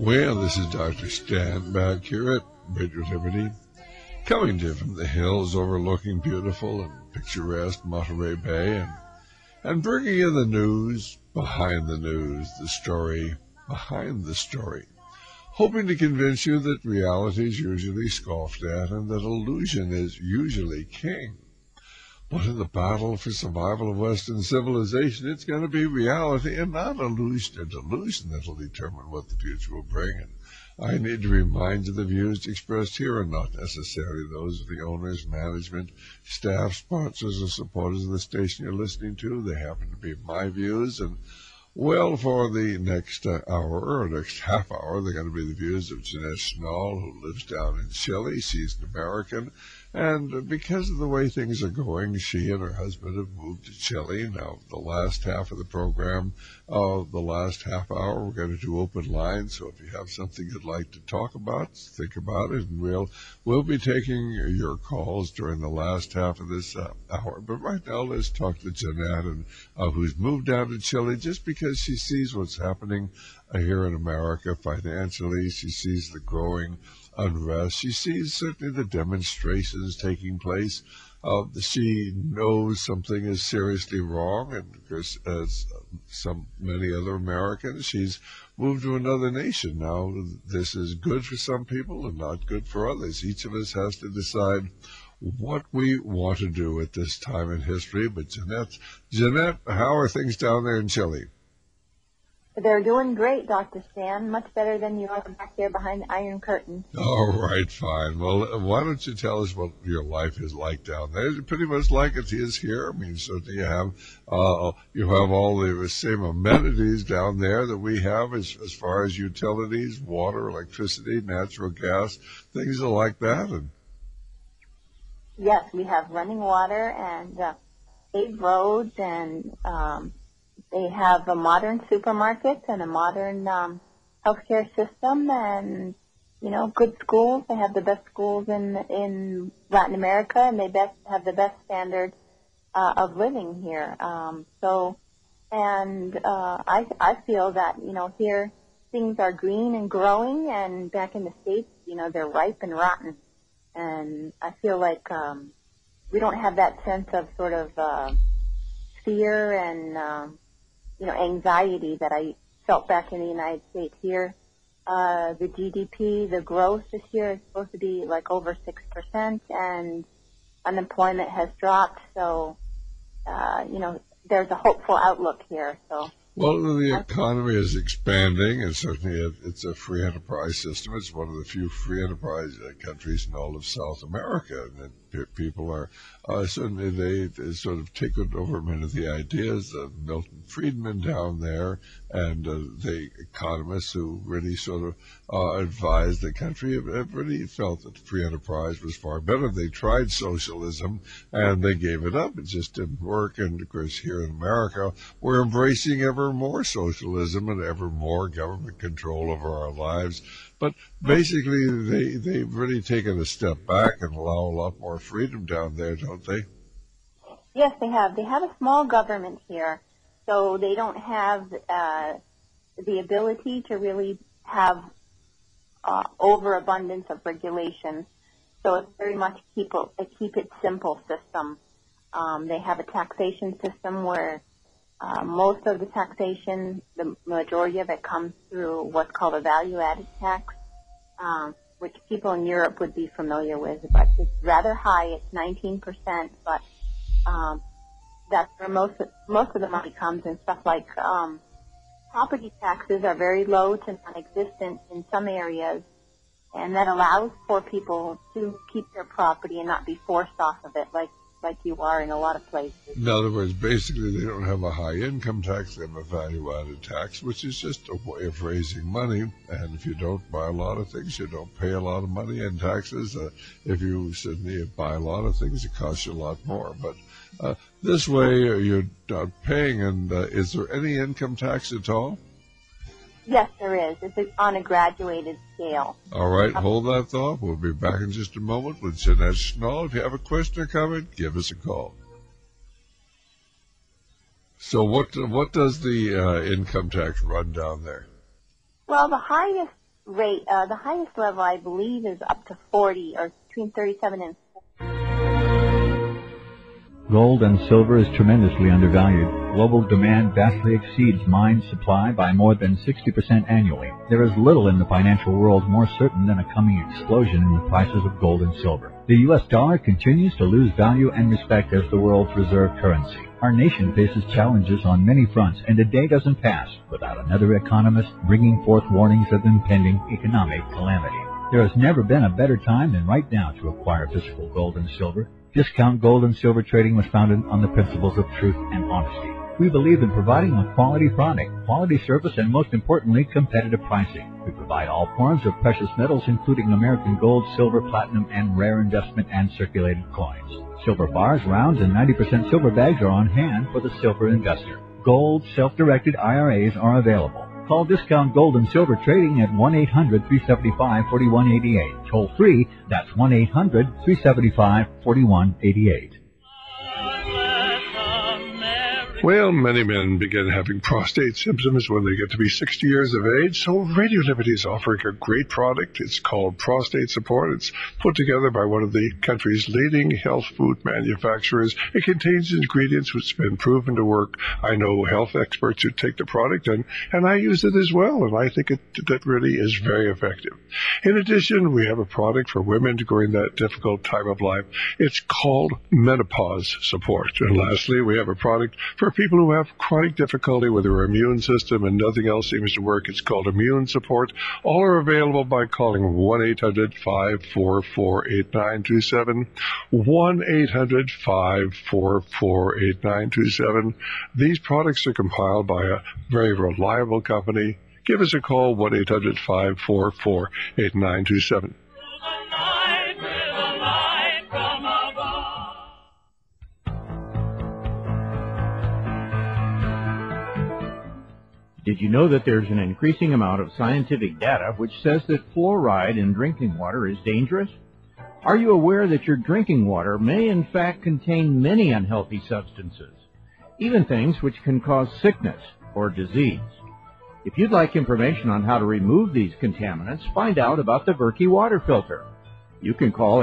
Well, this is Dr. Stan back here at Radio Liberty, coming to you from the hills overlooking beautiful and picturesque Monterey Bay, and bringing you the news behind the news, the story behind the story, hoping to convince you that reality is usually scoffed at and that illusion is usually king. But in the battle for survival of Western civilization, it's going to be reality and not illusion or delusion that will determine what the future will bring. And I need to remind you the views expressed here are not necessarily those of the owners, management, staff, sponsors, or supporters of the station you're listening to. They happen to be my views. And, well, for the next hour or next half hour, they're going to be the views of Jeanette Schnall, who lives down in Chile. She's an American. And because of the way things are going, she and her husband have moved to Chile. Now, the last half of the program, the last half hour, we're going to do open lines. So if you have something you'd like to talk about, think about it. And we'll be taking your calls during the last half of this hour. But right now, let's talk to Jeanette, who's moved down to Chile just because she sees what's happening here in America financially. She sees the growing unrest. She sees certainly the demonstrations taking place. She knows something is seriously wrong, and of course, as many other Americans, she's moved to another nation. Now, this is good for some people and not good for others. Each of us has to decide what we want to do at this time in history. But Jeanette, how are things down there in Chile? They're doing great, Dr. Stan, much better than you are back there behind the Iron Curtain. All right, fine. Well, why don't you tell us what your life is like down there? Is it pretty much like it is here? I mean, so do you have all the same amenities down there that we have as far as utilities, water, electricity, natural gas, things like that? And yes, we have running water and paved roads, and they have a modern supermarket and a modern healthcare system, and good schools. They have the best schools in Latin America, and they have the best standard of living here. I feel that here things are green and growing, and back in the States, they're ripe and rotten. And I feel like we don't have that sense of sort of fear and anxiety that I felt back in the United States. Here, the GDP, the growth this year is supposed to be like over 6%, and unemployment has dropped. So, there's a hopeful outlook here. So. Well, the economy is expanding, and certainly it's a free enterprise system. It's one of the few free enterprise countries in all of South America. And people are certainly they sort of taken over many of the ideas of Milton Friedman down there, and the economists who really sort of advised the country have really felt that free enterprise was far better. They tried socialism, and they gave it up. It just didn't work. And of course, here in America, we're embracing ever more socialism and ever more government control over our lives. But basically, they've really taken a step back and allow a lot more freedom down there, don't they? Yes, they have. They have a small government here, so they don't have the ability to really have overabundance of regulations. So it's very much a keep it simple system. They have a taxation system where most of the taxation, the majority of it comes through what's called a value-added tax, which people in Europe would be familiar with. But it's rather high. It's 19%, but that's where most of the money comes. And stuff like property taxes are very low to non-existent in some areas, and that allows for people to keep their property and not be forced off of it like you are in a lot of places. In other words, basically they don't have a high income tax, they have a value-added tax, which is just a way of raising money. And if you don't buy a lot of things, you don't pay a lot of money in taxes. If you suddenly buy a lot of things, it costs you a lot more. But this way you're not paying. And is there any income tax at all? Yes, there is. It's on a graduated scale. All right, hold that thought. We'll be back in just a moment with Jeanette Schnall. If you have a question or comment, give us a call. So what does the income tax run down there? Well, the highest rate. The highest level, I believe, is up to 40, or between 37 and 40. Gold and silver is tremendously undervalued. Global demand vastly exceeds mine supply by more than 60% annually. There is little in the financial world more certain than a coming explosion in the prices of gold and silver. The U.S. dollar continues to lose value and respect as the world's reserve currency. Our nation faces challenges on many fronts, and a day doesn't pass without another economist bringing forth warnings of impending economic calamity. There has never been a better time than right now to acquire physical gold and silver. Discount Gold and Silver Trading was founded on the principles of truth and honesty. We believe in providing a quality product, quality service, and most importantly, competitive pricing. We provide all forms of precious metals, including American gold, silver, platinum, and rare investment and circulated coins. Silver bars, rounds, and 90% silver bags are on hand for the silver investor. Gold self-directed IRAs are available. Call Discount Gold and Silver Trading at 1-800-375-4188. Toll free, that's 1-800-375-4188. Well, many men begin having prostate symptoms when they get to be 60 years of age, so Radio Liberty is offering a great product. It's called Prostate Support. It's put together by one of the country's leading health food manufacturers. It contains ingredients which have been proven to work. I know health experts who take the product, and I use it as well, and I think that really is very effective. In addition, we have a product for women during that difficult time of life. It's called Menopause Support. And lastly, we have a product for people who have chronic difficulty with their immune system and nothing else seems to work. It's called Immune Support. All are available by calling 1-800-544-8927, 1-800-544-8927. These products are compiled by a very reliable company. Give us a call, 1-800-544-8927. Did you know that there's an increasing amount of scientific data which says that fluoride in drinking water is dangerous? Are you aware that your drinking water may in fact contain many unhealthy substances, even things which can cause sickness or disease? If you'd like information on how to remove these contaminants, find out about the Berkey water filter. You can call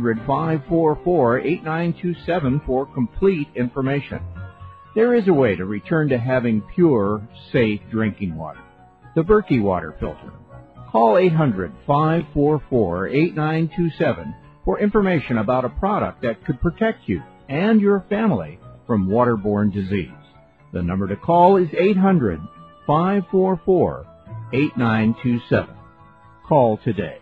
800-544-8927 for complete information. There is a way to return to having pure, safe drinking water. The Berkey water filter. Call 800-544-8927 for information about a product that could protect you and your family from waterborne disease. The number to call is 800-544-8927. Call today.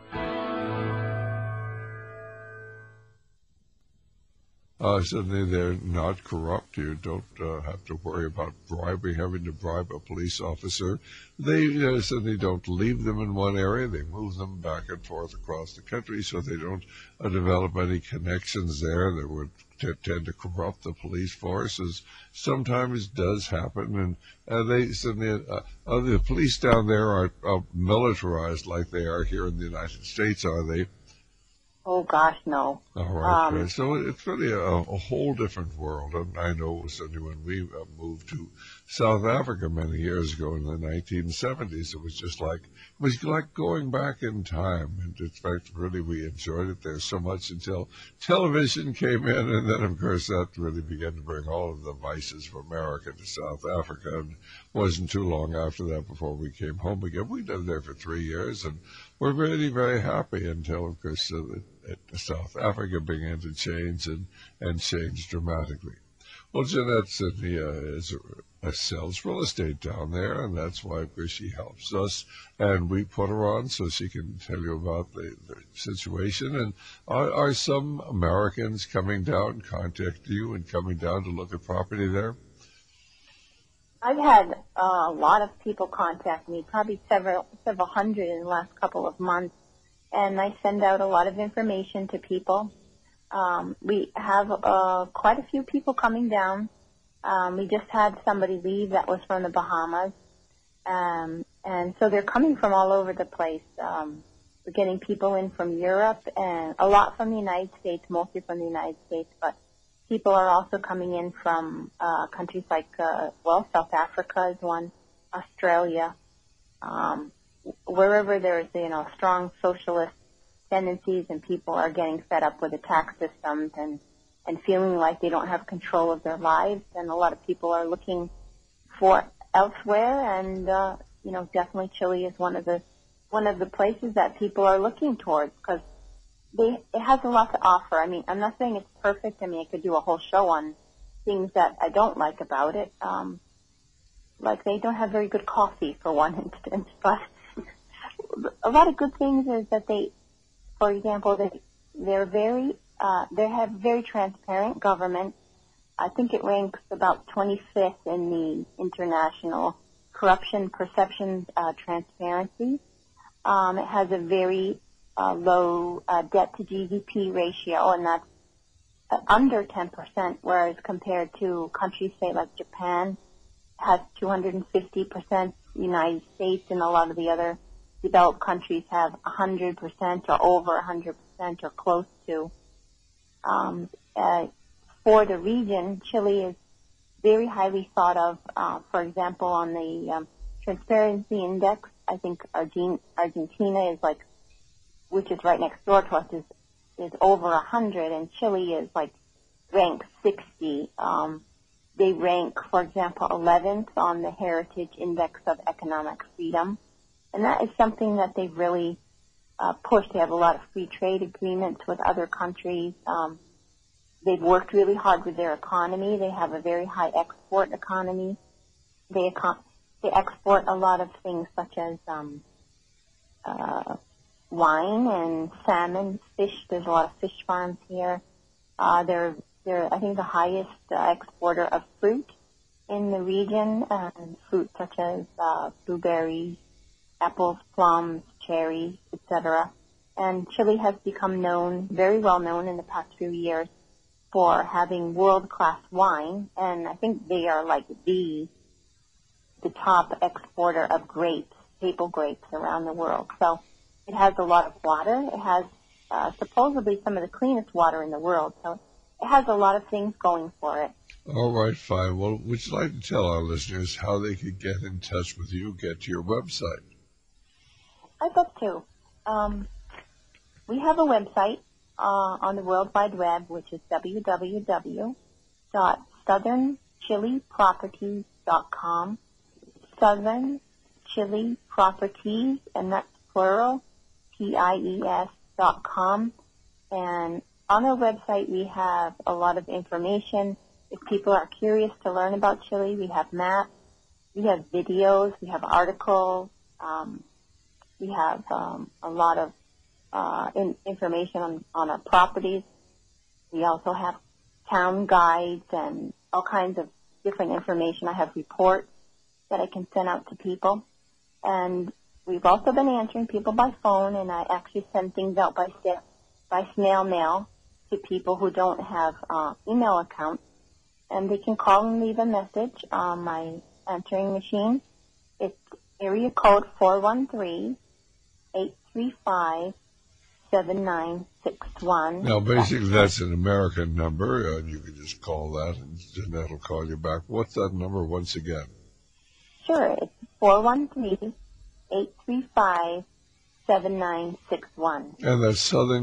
Suddenly they're not corrupt. You don't have to worry about having to bribe a police officer. They suddenly don't leave them in one area. They move them back and forth across the country so they don't develop any connections there that would tend to corrupt the police force, as sometimes does happen. And they suddenly, the police down there are militarized like they are here in the United States, are they? Oh, gosh, no. All right, right. So it's really a whole different world. And I know suddenly when we moved to South Africa many years ago in the 1970s, it was like going back in time. And in fact, really, we enjoyed it there so much until television came in. And then, of course, that really began to bring all of the vices of America to South Africa. And it wasn't too long after that before we came home again. We lived there for 3 years, and we're really very happy until, of course, South Africa began to change and change dramatically. Well, Jeanette Sidney sells real estate down there, and that's why, of course, she helps us, and we put her on so she can tell you about the situation. And are some Americans coming down, contacting you, and coming down to look at property there? I've had a lot of people contact me, probably several hundred in the last couple of months, and I send out a lot of information to people. We have quite a few people coming down. We just had somebody leave that was from the Bahamas, and so they're coming from all over the place. We're getting people in from Europe and a lot from the United States, mostly from the United States, but people are also coming in from countries like, South Africa is one, Australia. wherever there's, strong socialist tendencies and people are getting fed up with the tax systems and feeling like they don't have control of their lives, and a lot of people are looking for elsewhere, and definitely Chile is one of the places that people are looking towards, because it has a lot to offer. I mean, I'm not saying it's perfect. I mean, I could do a whole show on things that I don't like about it. Like they don't have very good coffee, for one instance, but a lot of good things is that for example, they have very transparent government. I think it ranks about 25th in the international corruption perception transparency. It has a very low debt to GDP ratio, and that's under 10%, whereas compared to countries, say, like Japan, has 250%, United States and a lot of the other developed countries have 100% or over 100% or close to. For the region, Chile is very highly thought of. For example, on the Transparency Index, I think Argentina is which is right next door to us, is over 100, and Chile is ranked 60. They rank, for example, 11th on the Heritage Index of Economic Freedom, and that is something that they've really pushed. They have a lot of free trade agreements with other countries. They've worked really hard with their economy. They have a very high export economy. They export a lot of things such as wine and salmon, fish. There's a lot of fish farms here. They're I think the highest exporter of fruit in the region, fruit such as blueberries, apples, plums, cherries, etc. And Chile has become very well known in the past few years for having world-class wine, and I think they are the top exporter of grapes, maple grapes around the world. So it has a lot of water. It has supposedly some of the cleanest water in the world. So it has a lot of things going for it. All right, fine. Well, would you like to tell our listeners how they could get in touch with you, get to your website? I'd love to. We have a website on the World Wide Web, which is www.southernchileproperties.com. Southern Chile Properties, and that's plural, PIES.com. And on our website, we have a lot of information. If people are curious to learn about Chile, we have maps, we have videos, we have articles, we have a lot of information on our properties. We also have town guides and all kinds of different information. I have reports that I can send out to people. And we've also been answering people by phone, and I actually send things out by snail mail to people who don't have email accounts. And they can call and leave a message on my answering machine. It's area code 413-835-7961. Now, basically, that's an American number, and you can just call that, and Jeanette will call you back. What's that number once again? Sure, it's 413-835-7961. And that's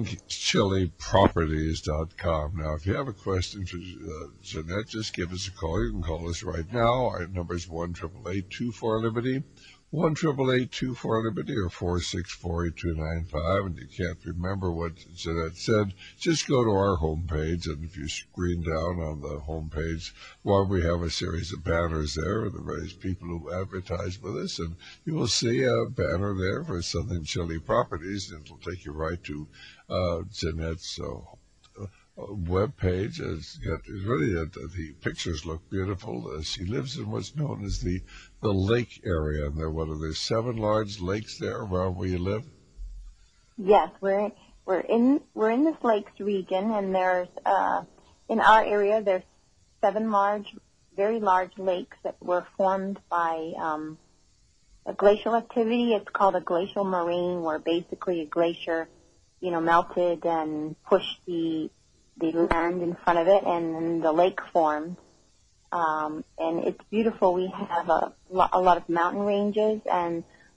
southernchileproperties.com. Now, if you have a question for Jeanette, just give us a call. You can call us right now. Our number is 1-888-24-LIBERTY, 1-888-24-LIBERTY, or 464-8295. And you can't remember what Jeanette said, just go to our homepage, and if you screen down on the homepage, we have a series of banners there, the various people who advertise with us, and you will see a banner there for Southern Chile Properties, and it'll take you right to Jeanette's web page. The pictures look beautiful. She lives in what's known as the lake area, and there's 7 large lakes there around where you live. Yes, we're in this lakes region, and there's in our area there's 7 very large lakes that were formed by a glacial activity. It's called a glacial moraine, where basically a glacier, melted and pushed the land in front of it, and then the lake formed. And it's beautiful. We have a lot of mountain ranges and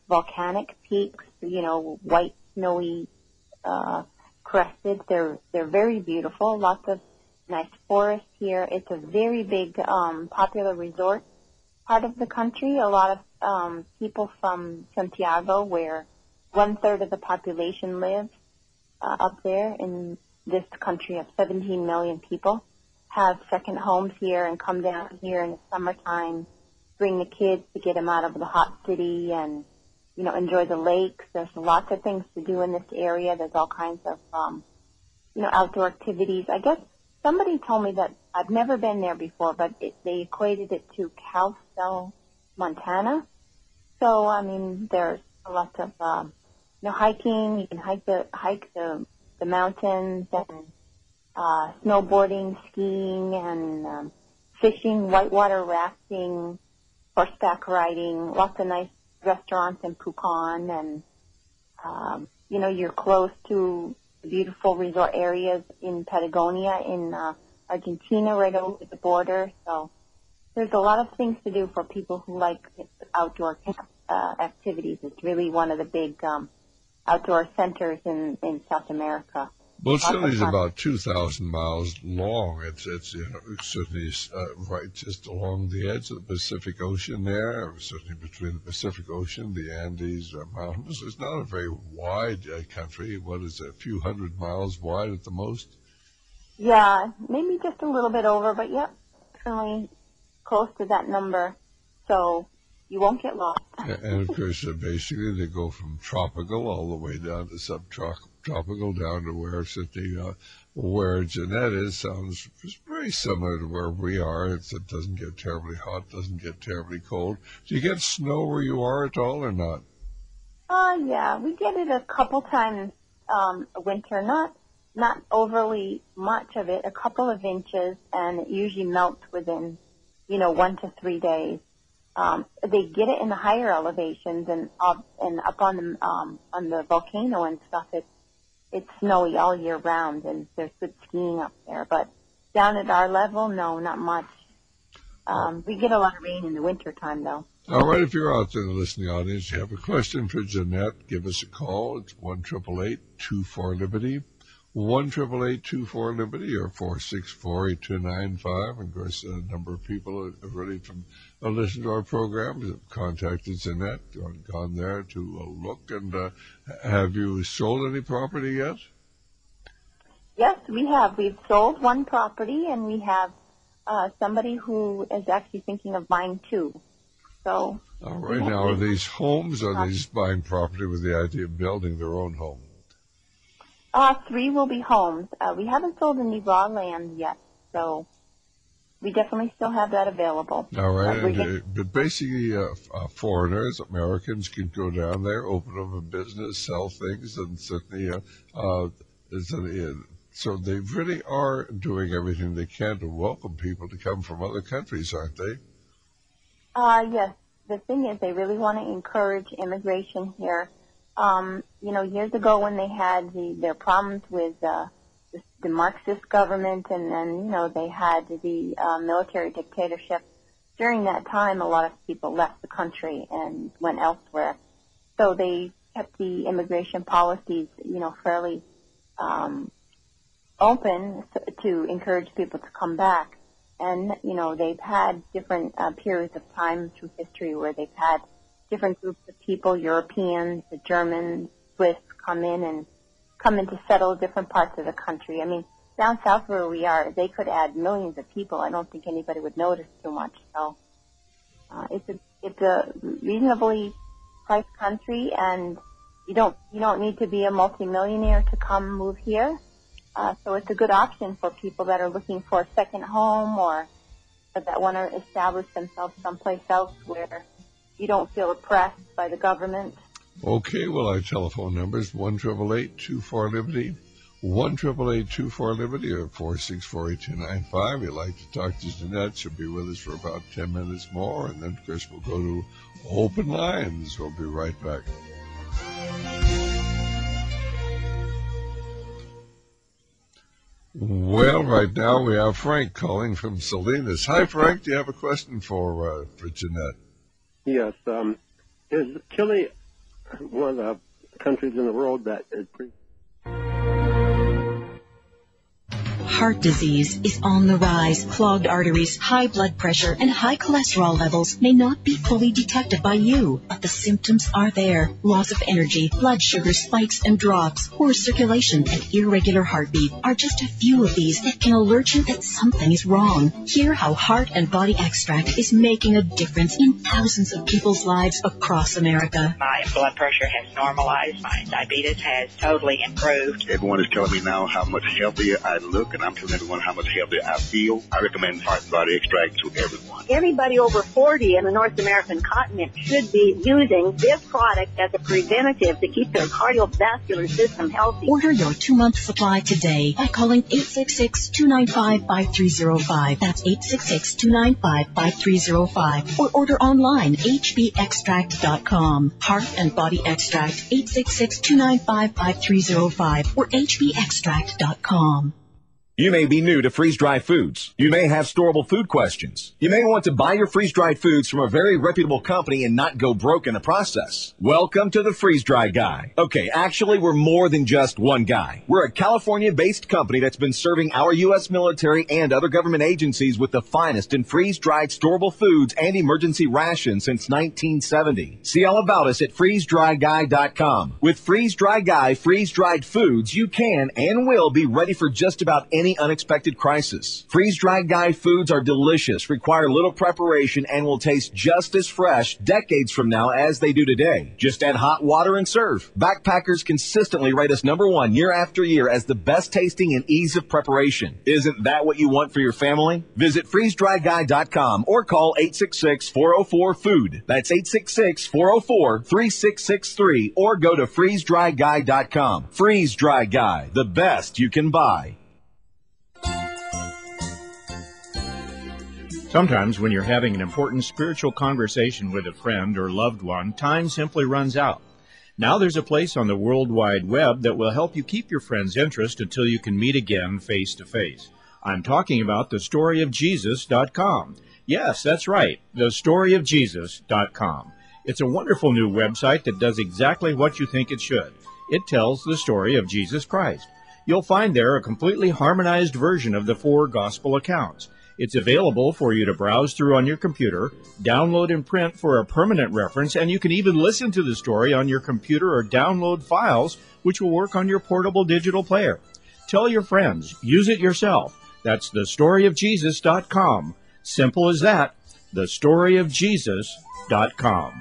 volcanic peaks, white, snowy, crested. They're very beautiful. Lots of nice forests here. It's a very big, popular resort part of the country. A lot of people from Santiago, where 1/3 of the population lives up there in this country of 17 million people, have second homes here and come down here in the summertime, bring the kids to get them out of the hot city and, enjoy the lakes. There's lots of things to do in this area. There's all kinds of, outdoor activities. I guess somebody told me that I've never been there before, but they equated it to Kalispell, Montana. So, there's a lot of, hiking. You can hike the mountains and snowboarding, skiing, and fishing, whitewater rafting, horseback riding, lots of nice restaurants in Pucón, and, you're close to beautiful resort areas in Patagonia, in Argentina, right over the border. So there's a lot of things to do for people who like outdoor activities. It's really one of the big outdoor centers in South America. Well, Chile's about 2,000 miles long. It's certainly right just along the edge of the Pacific Ocean there, certainly between the Pacific Ocean, the Andes Mountains. It's not a very wide country. What is it, a few hundred miles wide at the most? Yeah, maybe just a little bit over, but yep, definitely close to that number. So you won't get lost. And of course, basically, they go from tropical all the way down to subtropical, down to where Jeanette is. Sounds very similar to where we are. It doesn't get terribly hot, doesn't get terribly cold. Do you get snow where you are at all, or not? Yeah, we get it a couple times a winter. Not overly much of it, a couple of inches, and it usually melts within, 1 to 3 days. They get it in the higher elevations and up on the volcano and stuff. It's snowy all year round, and there's good skiing up there. But down at our level, no, not much. We get a lot of rain in the wintertime, though. All right, if you're out there in the listening audience, you have a question for Jeanette, give us a call. It's 1-888-24-LIBERTY. 1-888-24-LIBERTY or 464-8295. And of course, a number of people already from listen to our program have contacted Jeanette, gone there to look. And have you sold any property yet? Yes, we have. We've sold one property, and we have somebody who is actually thinking of buying two. So. All right. Now, are these homes, or are they just buying property with the idea of building their own home? 3 will be homes. We haven't sold any raw land yet, so we definitely still have that available. All right. But basically, foreigners, Americans, can go down there, open up a business, sell things, and certainly, so they really are doing everything they can to welcome people to come from other countries, aren't they? Yes. The thing is, they really want to encourage immigration here. Years ago when they had their problems with the Marxist government, and then, they had the military dictatorship, during that time a lot of people left the country and went elsewhere. So they kept the immigration policies, fairly open to encourage people to come back. And, they've had different periods of time through history where they've had different groups of people, Europeans, the Germans, Swiss, come in to settle different parts of the country. I mean, down south where we are, they could add millions of people. I don't think anybody would notice too much. So it's a reasonably priced country, and you don't need to be a multimillionaire to come move here. So it's a good option for people that are looking for a second home, or that want to establish themselves someplace else where you don't feel oppressed by the government. Okay, well, our telephone number is 1-888-24-LIBERTY, 1-888-24-LIBERTY, or 464-8295. You'd like to talk to Jeanette, she'll be with us for about 10 minutes more, and then, of course, we'll go to open lines. We'll be right back. Well, right now we have Frank calling from Salinas. Hi, Frank. Do you have a question for Jeanette? Yes. Is Chile one of the countries in the world that is pretty. Heart disease is on the rise. Clogged arteries, high blood pressure, and high cholesterol levels may not be fully detected by you, but the symptoms are there. Loss of energy, blood sugar spikes and drops, poor circulation, and irregular heartbeat are just a few of these that can alert you that something is wrong. Hear how Heart and Body Extract is making a difference in thousands of people's lives across America. My blood pressure has normalized. My diabetes has totally improved. Everyone is telling me now how much healthier I look, and I'm telling everyone how much healthier I feel. I recommend Heart and Body Extract to everyone. Everybody over 40 in the North American continent should be using this product as a preventative to keep their cardiovascular system healthy. Order your 2-month supply today by calling 866-295-5305. That's 866-295-5305. Or order online, hbextract.com. Heart and Body Extract, 866-295-5305 or hbextract.com. You may be new to freeze-dried foods. You may have storable food questions. You may want to buy your freeze-dried foods from a very reputable company and not go broke in the process. Welcome to the Freeze-Dry Guy. Okay, actually, we're more than just one guy. We're a California-based company that's been serving our U.S. military and other government agencies with the finest in freeze-dried storable foods and emergency rations since 1970. See all about us at freezedryguy.com. With Freeze-Dry Guy freeze-dried foods, you can and will be ready for just about any unexpected crisis. Freeze-dried Guy foods are delicious, require little preparation, and will taste just as fresh decades from now as they do today. Just add hot water and serve. Backpackers consistently rate us #1 year after year as the best tasting and ease of preparation. Isn't that what you want for your family? Visit freezedryguy.com or call 866-404-FOOD. That's 866-404-3663 or go to freezedryguy.com. Freeze-Dry Guy, the best you can buy. Sometimes when you're having an important spiritual conversation with a friend or loved one, time simply runs out. Now there's a place on the World Wide Web that will help you keep your friend's interest until you can meet again face to face. I'm talking about thestoryofjesus.com. Yes, that's right, thestoryofjesus.com. It's a wonderful new website that does exactly what you think it should. It tells the story of Jesus Christ. You'll find there a completely harmonized version of the 4 gospel accounts. It's available for you to browse through on your computer, download and print for a permanent reference, and you can even listen to the story on your computer or download files, which will work on your portable digital player. Tell your friends. Use it yourself. That's thestoryofjesus.com. Simple as that. thestoryofjesus.com.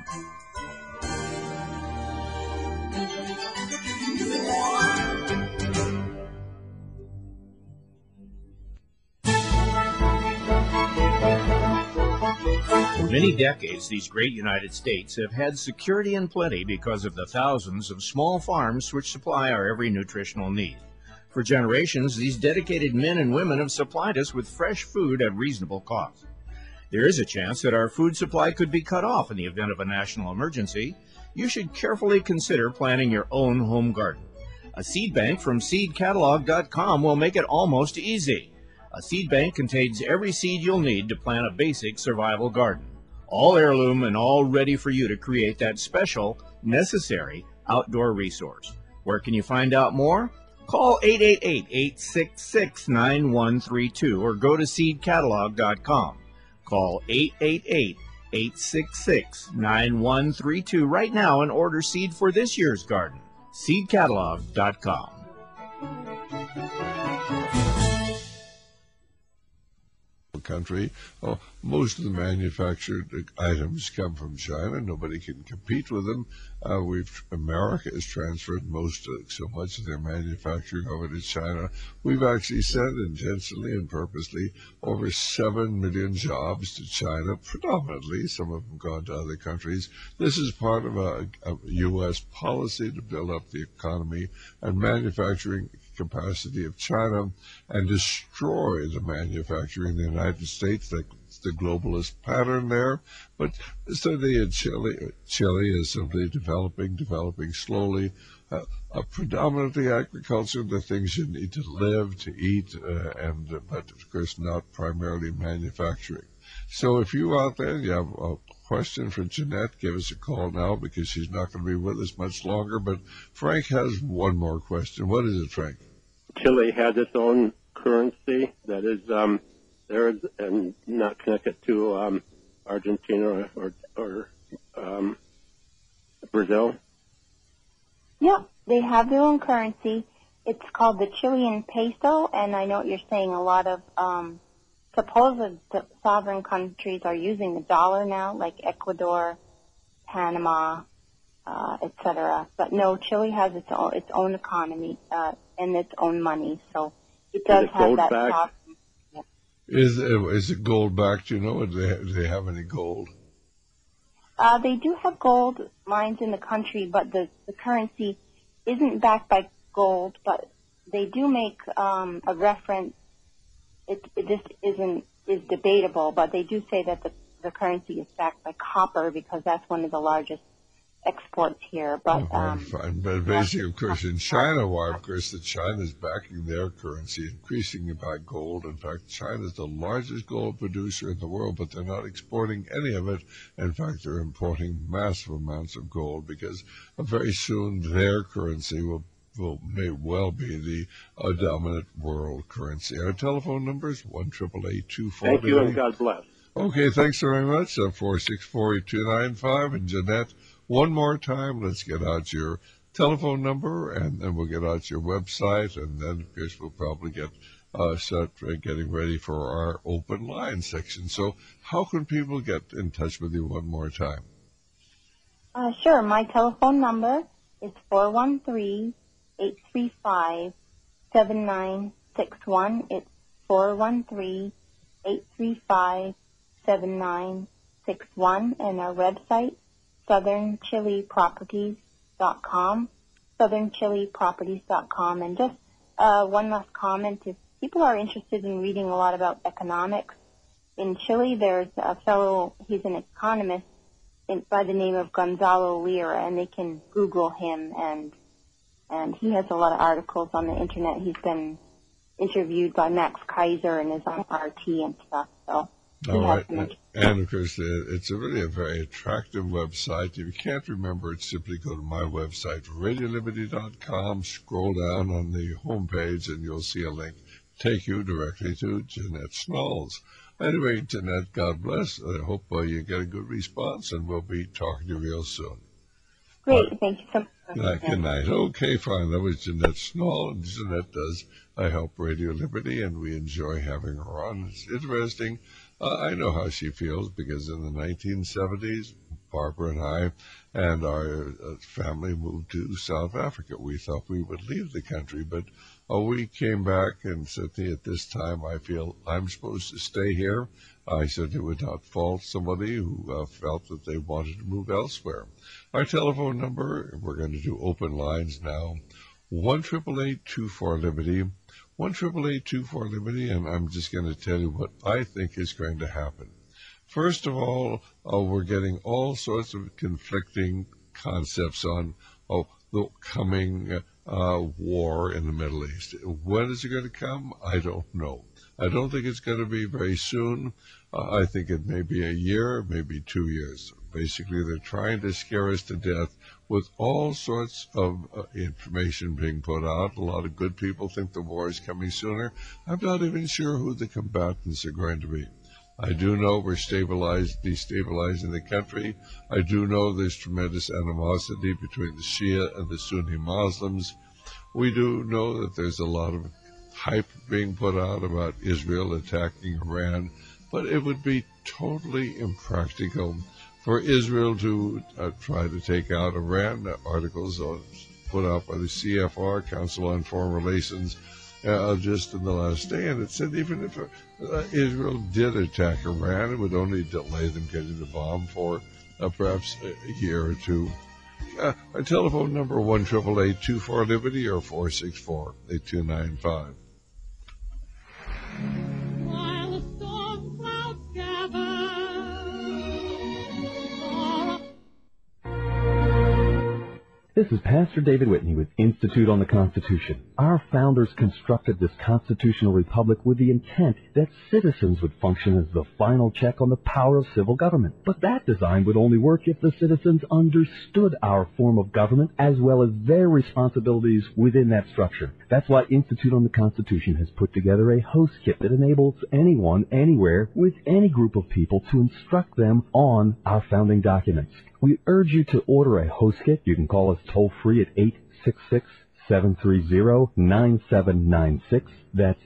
For many decades, these great United States have had security and plenty because of the thousands of small farms which supply our every nutritional need. For generations, these dedicated men and women have supplied us with fresh food at reasonable cost. There is a chance that our food supply could be cut off in the event of a national emergency. You should carefully consider planting your own home garden. A seed bank from seedcatalog.com will make it almost easy. A seed bank contains every seed you'll need to plant a basic survival garden. All heirloom and all ready for you to create that special, necessary outdoor resource. Where can you find out more? Call 888-866-9132 or go to seedcatalog.com. Call 888-866-9132 right now and order seed for this year's garden. seedcatalog.com. Country. Most of the manufactured items come from China. Nobody can compete with them. America has transferred so much of their manufacturing over to China. We've actually sent intentionally and purposely over 7 million jobs to China, predominantly. Some of them gone to other countries. This is part of a U.S. policy to build up the economy and manufacturing capacity of China and destroy the manufacturing in the United States. That's the globalist pattern there. But certainly in Chile is simply developing slowly. Predominantly agriculture, the things you need to live, to eat, but of course not primarily manufacturing. So if you out there, you have question for Jeanette, give us a call now because she's not going to be with us much longer. But Frank has one more question. What is it, Frank? Chile has its own currency that is theirs and not connected to Argentina or Brazil. Yeah, they have their own currency. It's called the Chilean peso, and I know what you're saying. A lot of supposed sovereign countries are using the dollar now, like Ecuador, Panama, etc. But no, Chile has its own economy and its own money, so it does have that. Yeah. Is it gold backed? You know, do they have any gold? They do have gold mines in the country, but the currency isn't backed by gold. But they do make a reference. This is debatable, but they do say that the currency is backed by copper because that's one of the largest exports here. But fine. But basically, of course, in China, of course, that China is backing their currency, increasing it by gold. In fact, China is the largest gold producer in the world, but they're not exporting any of it. In fact, they're importing massive amounts of gold because very soon their currency may well be the dominant world currency. Our telephone number is 1-888-24. Thank you, and God bless. Okay, thanks very much. 464-8295. And Jeanette, one more time, let's get out your telephone number, and then we'll get out your website, and then, of course, we'll probably get start getting ready for our open line section. So how can people get in touch with you one more time? Sure. My telephone number is 413-835-7961. It's 413-835-7961, and our website, southernchileproperties.com, southernchileproperties.com. And just one last comment, if people are interested in reading a lot about economics, in Chile there's a fellow, he's an economist by the name of Gonzalo Lira, and they can Google him, and he has a lot of articles on the internet. He's been interviewed by Max Kaiser and is on RT and stuff, so... All right, and of course, it's really a very attractive website. If you can't remember it, simply go to my website, radioliberty.com, scroll down on the homepage, and you'll see a link take you directly to Jeanette Smalls. Anyway, Jeanette, God bless. I hope you get a good response, and we'll be talking to you real soon. Great, thank you so much. Good night. Okay, fine. That was Jeanette Small, and Jeanette does I Help Radio Liberty, and we enjoy having her on. It's interesting. I know how she feels because in the 1970s, Barbara and I and our family moved to South Africa. We thought we would leave the country, but we came back and said, at this time, I feel I'm supposed to stay here. I certainly would not fault somebody who felt that they wanted to move elsewhere. Our telephone number, we're going to do open lines now, 1-888-24-LIBERTY, 1-888-24-LIBERTY, and I'm just going to tell you what I think is going to happen. First of all, we're getting all sorts of conflicting concepts on the coming war in the Middle East. When is it going to come? I don't know. I don't think it's going to be very soon. I think it may be a year, maybe 2 years. Basically, they're trying to scare us to death with all sorts of information being put out. A lot of good people think the war is coming sooner. I'm not even sure who the combatants are going to be. I do know we're destabilizing the country. I do know there's tremendous animosity between the Shia and the Sunni Muslims. We do know that there's a lot of hype being put out about Israel attacking Iran, but it would be totally impractical for Israel to try to take out Iran. Articles put out by the CFR, Council on Foreign Relations, just in the last day, and it said even if Israel did attack Iran, it would only delay them getting the bomb for perhaps a year or two. Our telephone number 1-888-24-LIBERTY or 464-8295. This is Pastor David Whitney with Institute on the Constitution. Our founders constructed this constitutional republic with the intent that citizens would function as the final check on the power of civil government. But that design would only work if the citizens understood our form of government as well as their responsibilities within that structure. That's why Institute on the Constitution has put together a host kit that enables anyone, anywhere, with any group of people to instruct them on our founding documents. We urge you to order a host kit. You can call us toll-free at 866-730-9796. That's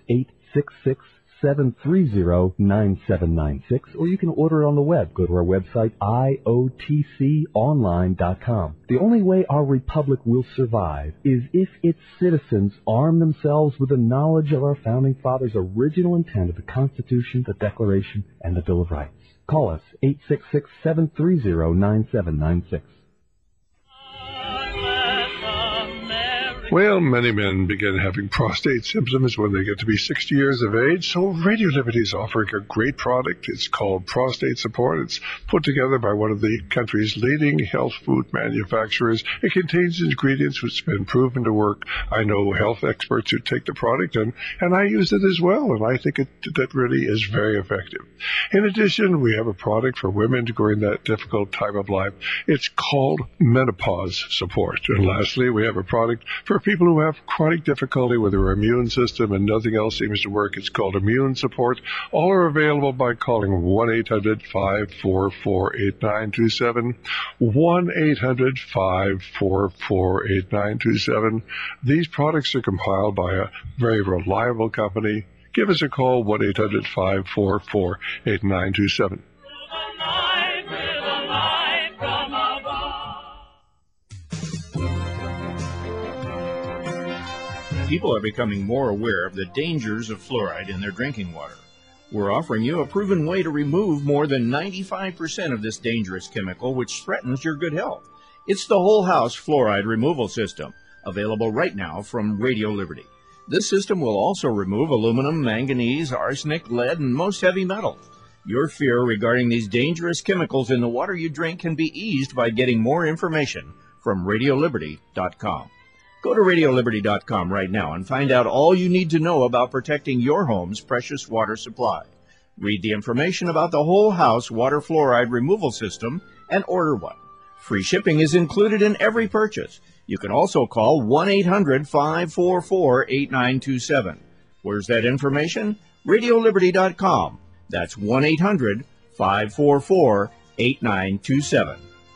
866-730-9796. Or you can order it on the web. Go to our website, iotconline.com. The only way our republic will survive is if its citizens arm themselves with the knowledge of our founding fathers' original intent of the Constitution, the Declaration, and the Bill of Rights. Call us, 866-730-9796. Well, many men begin having prostate symptoms when they get to be 60 years of age, so Radio Liberty is offering a great product. It's called Prostate Support. It's put together by one of the country's leading health food manufacturers. It contains ingredients which have been proven to work. I know health experts who take the product, and I use it as well, and I think that really is very effective. In addition, we have a product for women during that difficult time of life. It's called Menopause Support. And lastly, we have a product for people who have chronic difficulty with their immune system and nothing else seems to work. It's called Immune Support. All are available by calling 1-800-544-8927, 1-800-544-8927. These products are compiled by a very reliable company. Give us a call, 1-800-544-8927. People are becoming more aware of the dangers of fluoride in their drinking water. We're offering you a proven way to remove more than 95% of this dangerous chemical which threatens your good health. It's the Whole House Fluoride Removal System, available right now from Radio Liberty. This system will also remove aluminum, manganese, arsenic, lead, and most heavy metals. Your fear regarding these dangerous chemicals in the water you drink can be eased by getting more information from RadioLiberty.com. Go to RadioLiberty.com right now and find out all you need to know about protecting your home's precious water supply. Read the information about the Whole House Water Fluoride Removal System and order one. Free shipping is included in every purchase. You can also call 1-800-544-8927. Where's that information? RadioLiberty.com. That's 1-800-544-8927.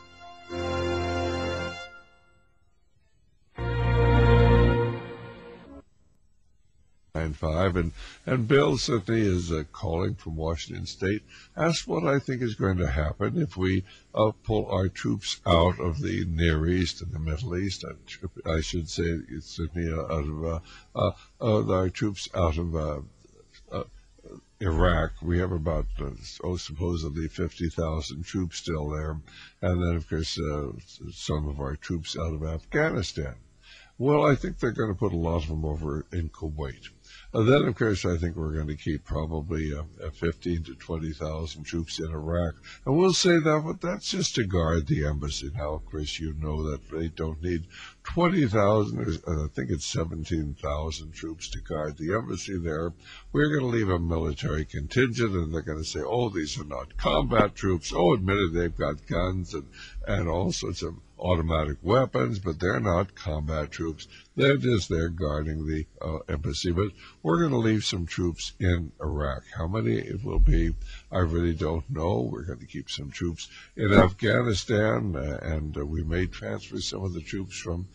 And Bill Sidney is calling from Washington State. Asked what I think is going to happen if we pull our troops out of the Near East and the Middle East. I should say, Sidney, out of our troops out of Iraq. We have about, supposedly 50,000 troops still there. And then, of course, some of our troops out of Afghanistan. Well, I think they're going to put a lot of them over in Kuwait. Then, of course, I think we're going to keep probably 15 to 20,000 troops in Iraq. And we'll say that, but that's just to guard the embassy. Now, of course, you know that they don't need 20,000, I think it's 17,000 troops to guard the embassy there. We're going to leave a military contingent, and they're going to say, oh, these are not combat troops. Oh, admitted they've got guns and all sorts of automatic weapons, but they're not combat troops. They're just there guarding the embassy. But we're going to leave some troops in Iraq. How many it will be, I really don't know. We're going to keep some troops in Afghanistan, and we may transfer some of the troops from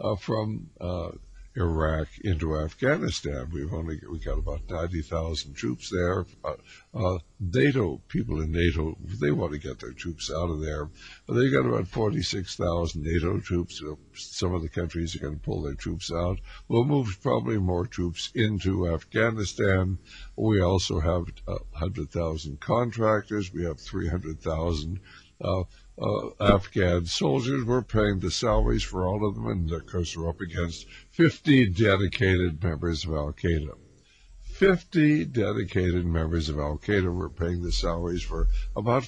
Iraq into Afghanistan. We got about 90,000 troops there. NATO, people in NATO, they want to get their troops out of there. They got about 46,000 NATO troops. Some of the countries are going to pull their troops out. We'll move probably more troops into Afghanistan. We also have 100,000 contractors. We have 300,000 Afghan soldiers. We're paying the salaries for all of them, and of course we're up against 50 dedicated members of Al-Qaeda. 50 dedicated members of Al-Qaeda were paying the salaries for about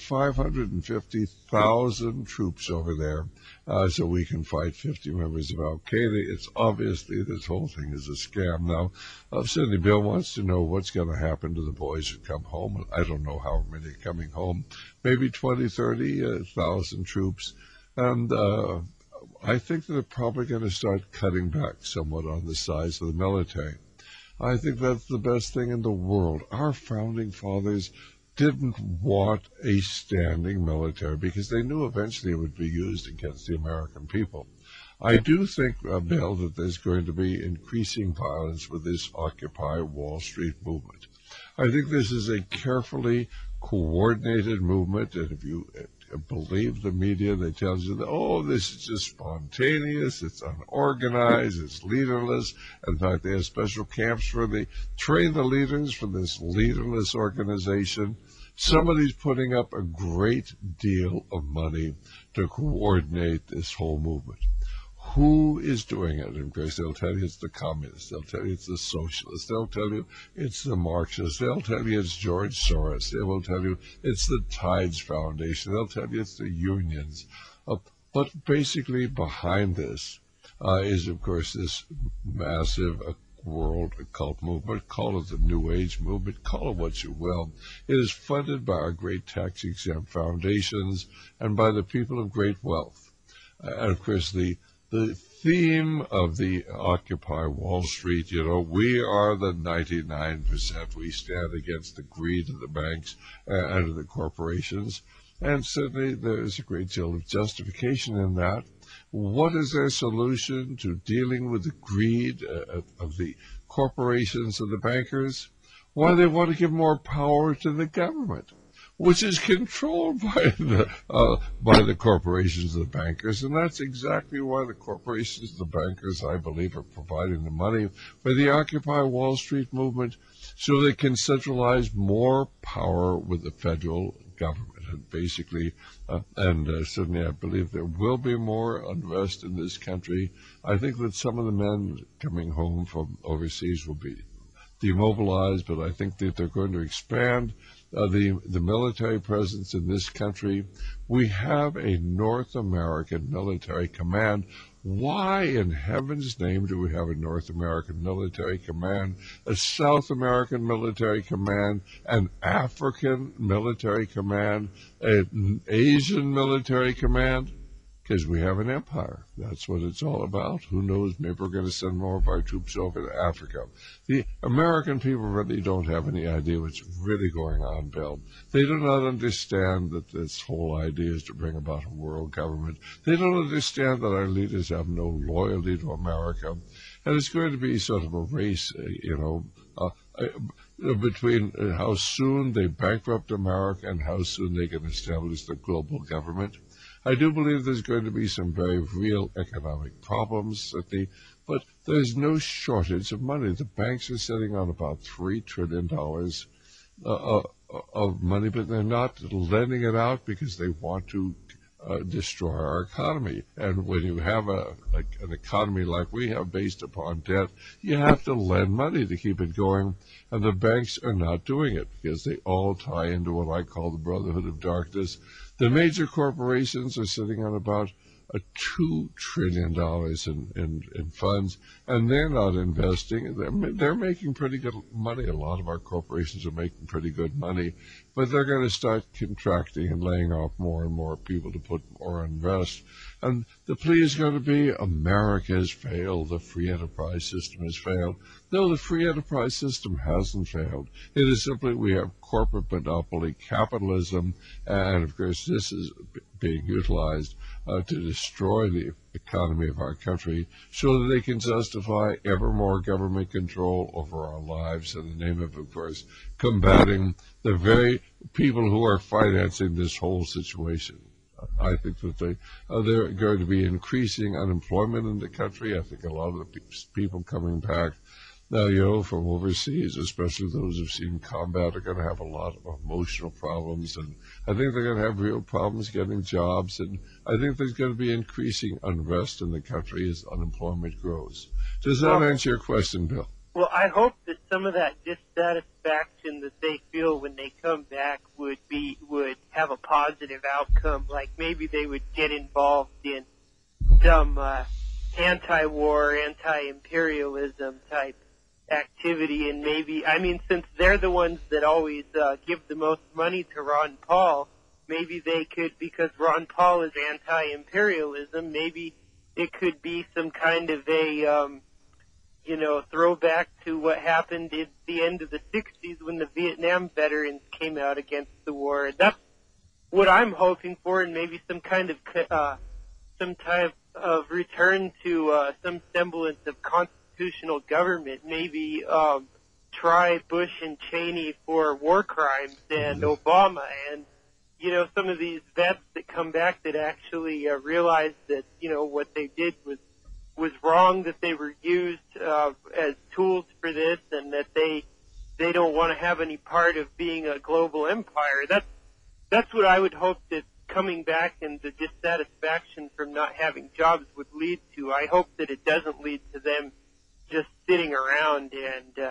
550,000 troops over there, so we can fight 50 members of Al-Qaeda. It's obviously this whole thing is a scam. Now, certainly Bill wants to know what's going to happen to the boys who come home. I don't know how many are coming home, maybe 20, 30,000 troops. And I think that they're probably going to start cutting back somewhat on the size of the military. I think that's the best thing in the world. Our founding fathers didn't want a standing military because they knew eventually it would be used against the American people. I do think, Bill, that there's going to be increasing violence with this Occupy Wall Street movement. I think this is a carefully coordinated movement, and if you believe the media, they tell you that, oh, this is just spontaneous, it's unorganized, it's leaderless. In fact, they have special camps where they train the leaders for this leaderless organization. Somebody's putting up a great deal of money to coordinate this whole movement. Who is doing it? Of course, they'll tell you it's the communists. They'll tell you it's the socialists. They'll tell you it's the Marxists. They'll tell you it's George Soros. They will tell you it's the Tides Foundation. They'll tell you it's the unions. But basically behind this is, of course, this massive world occult movement. Call it the New Age movement. Call it what you will. It is funded by our great tax-exempt foundations and by the people of great wealth. And, of course, the theme of the Occupy Wall Street, we are the 99%. We stand against the greed of the banks and of the corporations. And certainly there is a great deal of justification in that. What is their solution to dealing with the greed of the corporations and the bankers? Why, they want to give more power to the government, which is controlled by the corporations and the bankers. And that's exactly why the corporations and the bankers, I believe, are providing the money for the Occupy Wall Street movement so they can centralize more power with the federal government. And basically, certainly I believe there will be more unrest in this country. I think that some of the men coming home from overseas will be demobilized, but I think that they're going to expand the military presence in this country. We have a North American military command. Why in heaven's name do we have a North American military command, a South American military command, an African military command, an Asian military command? Because we have an empire. That's what it's all about. Who knows? Maybe we're going to send more of our troops over to Africa. The American people really don't have any idea what's really going on, Bill. They do not understand that this whole idea is to bring about a world government. They don't understand that our leaders have no loyalty to America. And it's going to be sort of a race, between how soon they bankrupt America and how soon they can establish the global government. I do believe there's going to be some very real economic problems, but there's no shortage of money. The banks are sitting on about $3 trillion of money, but they're not lending it out because they want to destroy our economy. And when you have an economy like we have based upon debt, you have to lend money to keep it going. And the banks are not doing it because they all tie into what I call the Brotherhood of Darkness. The major corporations are sitting on about $2 trillion in funds, and they're not investing. They're making pretty good money. A lot of our corporations are making pretty good money, but they're going to start contracting and laying off more and more people to put more in rest. And the plea is going to be, America has failed. The free enterprise system has failed. No, the free enterprise system hasn't failed. It is simply we have corporate monopoly capitalism, and of course this is being utilized to destroy the economy of our country so that they can justify ever more government control over our lives in the name of course, combating the very people who are financing this whole situation. I think that they're going to be increasing unemployment in the country. I think a lot of the people coming back now, from overseas, especially those who've seen combat, are going to have a lot of emotional problems, and I think they're going to have real problems getting jobs, and I think there's going to be increasing unrest in the country as unemployment grows. Does that answer your question, Bill? Well, I hope that some of that dissatisfaction that they feel when they come back would have a positive outcome. Like maybe they would get involved in some anti-war, anti-imperialism type activity, and maybe, I mean, since they're the ones that always give the most money to Ron Paul, maybe they could, because Ron Paul is anti-imperialism, maybe it could be some kind of a throwback to what happened at the end of the 60s when the Vietnam veterans came out against the war. That's what I'm hoping for, and maybe some type of return to some semblance of constitutional government. Maybe try Bush and Cheney for war crimes, and Obama, and some of these vets that come back that actually realize that what they did was wrong, that they were used as tools for this, and that they don't want to have any part of being a global empire. That's what I would hope that coming back and the dissatisfaction from not having jobs would lead to. I hope that it doesn't lead to them just sitting around and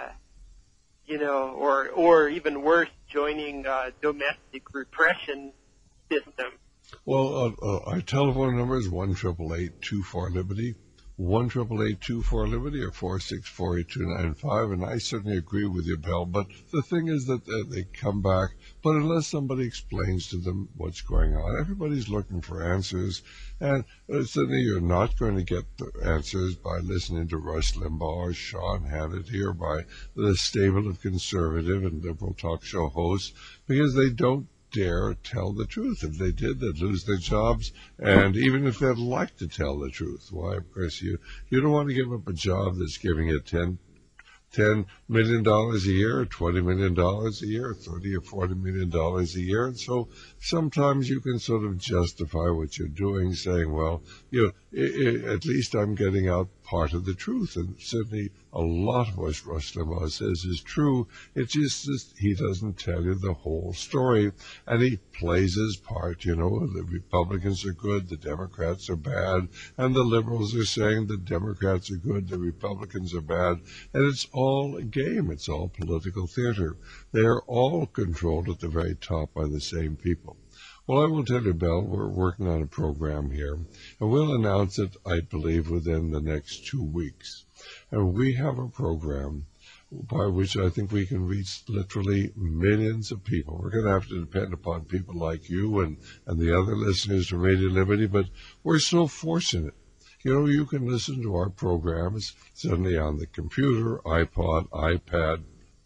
or even worse, joining domestic repression system. Well, our telephone number is 1-888-24-LIBERTY. 1-888-24-LIBERTY or 464-8295, and I certainly agree with you, Bill. But the thing is that they come back, but unless somebody explains to them what's going on, everybody's looking for answers, and certainly you're not going to get the answers by listening to Rush Limbaugh or Sean Hannity or by the stable of conservative and liberal talk show hosts, because they don't dare tell the truth. If they did, they'd lose their jobs, and even if they'd like to tell the truth, why, of course, you don't want to give up a job that's giving you $10 million a year, $20 million a year, $30 or $40 million a year, and so sometimes you can sort of justify what you're doing, saying, well, at least I'm getting out part of the truth, and certainly a lot of what Rush Limbaugh says is true. It's just he doesn't tell you the whole story, and he plays his part. The Republicans are good, the Democrats are bad, and the liberals are saying the Democrats are good, the Republicans are bad, and it's all a game. It's all political theater. They are all controlled at the very top by the same people. Well, I will tell you, Bill, we're working on a program here, and we'll announce it, I believe, within the next 2 weeks. And we have a program by which I think we can reach literally millions of people. We're going to have to depend upon people like you and the other listeners from Radio Liberty, but we're so fortunate. You can listen to our programs suddenly on the computer, iPod, iPad,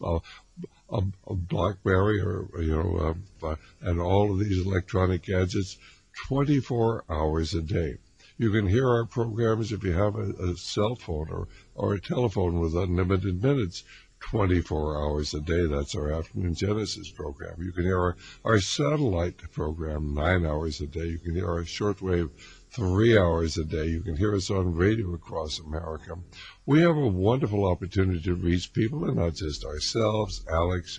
a BlackBerry, and all of these electronic gadgets 24 hours a day. You can hear our programs if you have a cell phone or a telephone with unlimited minutes 24 hours a day. That's our Afternoon Genesis program. You can hear our satellite program 9 hours a day. You can hear our shortwave 3 hours a day. You can hear us on radio across America. We have a wonderful opportunity to reach people, and not just ourselves. Alex,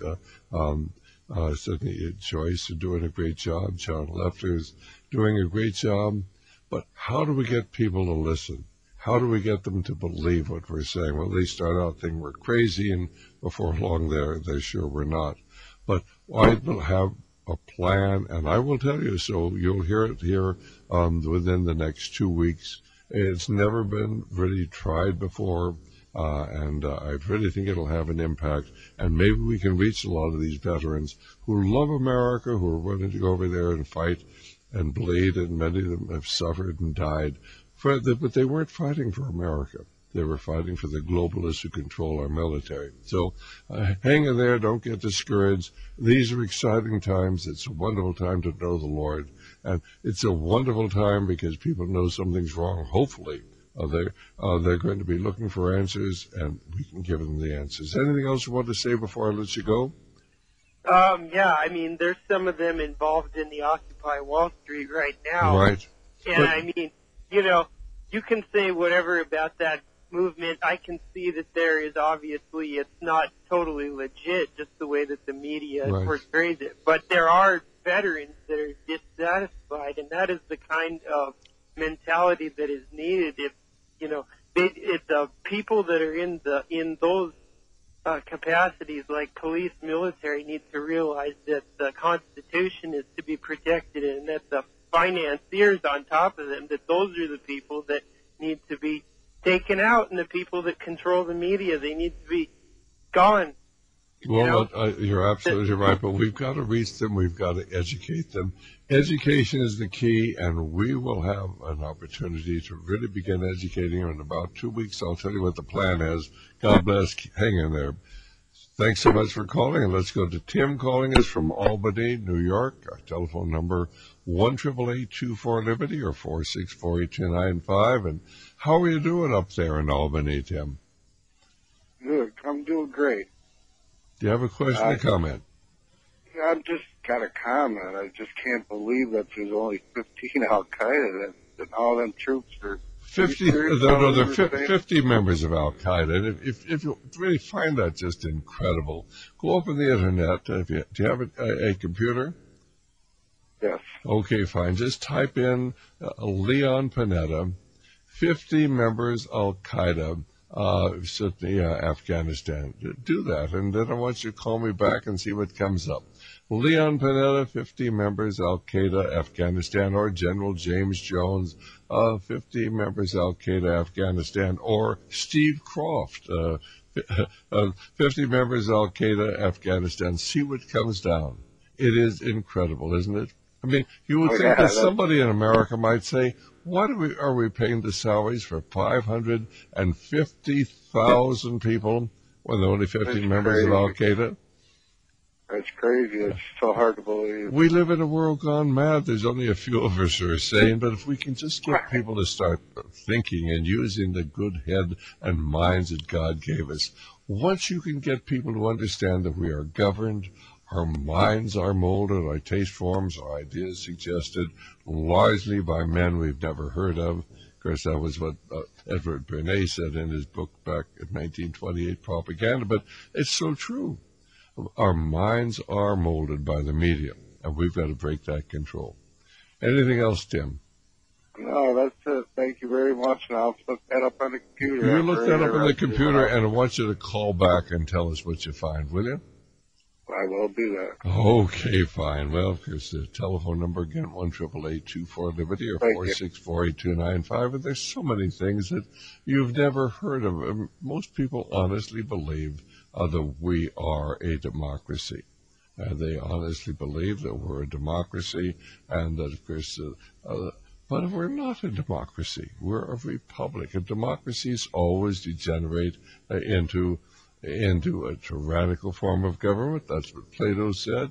certainly Joyce are doing a great job. John Lefter is doing a great job. But how do we get people to listen? How do we get them to believe what we're saying? Well, they start out thinking we're crazy, and before long they're sure we're not. But I will have a plan, and I will tell you, so you'll hear it here within the next 2 weeks. It's never been really tried before, and I really think it'll have an impact, and maybe we can reach a lot of these veterans who love America, who are willing to go over there and fight and bleed, and many of them have suffered and died. But they weren't fighting for America. They were fighting for the globalists who control our military. So hang in there. Don't get discouraged. These are exciting times. It's a wonderful time to know the Lord. And it's a wonderful time because people know something's wrong. Hopefully, they're going to be looking for answers, and we can give them the answers. Anything else you want to say before I let you go? Yeah, I mean, there's some of them involved in the Occupy Wall Street right now. Right. And I mean, you can say whatever about that movement. I can see that there is obviously, it's not totally legit, just the way that the media portrays it. But there are veterans that are dissatisfied, and that is the kind of mentality that is needed. If, it's the people that are in those capacities like police, military need to realize that the Constitution is to be protected and that the financiers on top of them, that those are the people that need to be taken out, and the people that control the media, they need to be gone. Well, you're absolutely right, but we've got to reach them. We've got to educate them. Education is the key, and we will have an opportunity to really begin educating them in about 2 weeks. I'll tell you what the plan is. God bless. Hang in there. Thanks so much for calling, and let's go to Tim calling us from Albany, New York. Our telephone number, 1-888-24-LIBERTY or 464-8295. And how are you doing up there in Albany, Tim? Good. I'm doing great. Do you have a question or comment? I've just got a comment. I just can't believe that there's only 15 Al-Qaeda and all them troops are... 50, no, there are 50 members of Al-Qaeda. If you really find that just incredible, go open the Internet. Do you have a computer? Yes. Okay, fine. Just type in Leon Panetta, 50 members Al-Qaeda, Sydney, Afghanistan. Do that, and then I want you to call me back and see what comes up. Leon Panetta, 50 members Al-Qaeda, Afghanistan, or General James Jones, 50 members Al-Qaeda, Afghanistan, or Steve Croft, 50 members Al-Qaeda, Afghanistan. See what comes down. It is incredible, isn't it? I mean, you would think that somebody in America might say, what are we paying the salaries for 550,000 people when there are only 50 members of Al-Qaeda? That's crazy. It's so hard to believe. We live in a world gone mad. There's only a few of us who are sane, but if we can just get people to start thinking and using the good head and minds that God gave us, once you can get people to understand that we are governed, our minds are molded, our taste forms, our ideas suggested largely by men we've never heard of. Of course, that was what Edward Bernays said in his book back in 1928, Propaganda, but it's so true. Our minds are molded by the media, and we've got to break that control. Anything else, Tim? No, that's it. Thank you very much, and I'll look that up on the computer. You look that up on the computer, and I want you to call back and tell us what you find, will you? I will do that. Okay, fine. Well, here's the telephone number again, 1-888-24-LIBERTY or 464-8295. And there's so many things that you've never heard of. Most people honestly believe that we are a democracy. They honestly believe that we're a democracy and that, of course, but we're not a democracy. We're a republic. And democracies always degenerate into a tyrannical form of government. That's what Plato said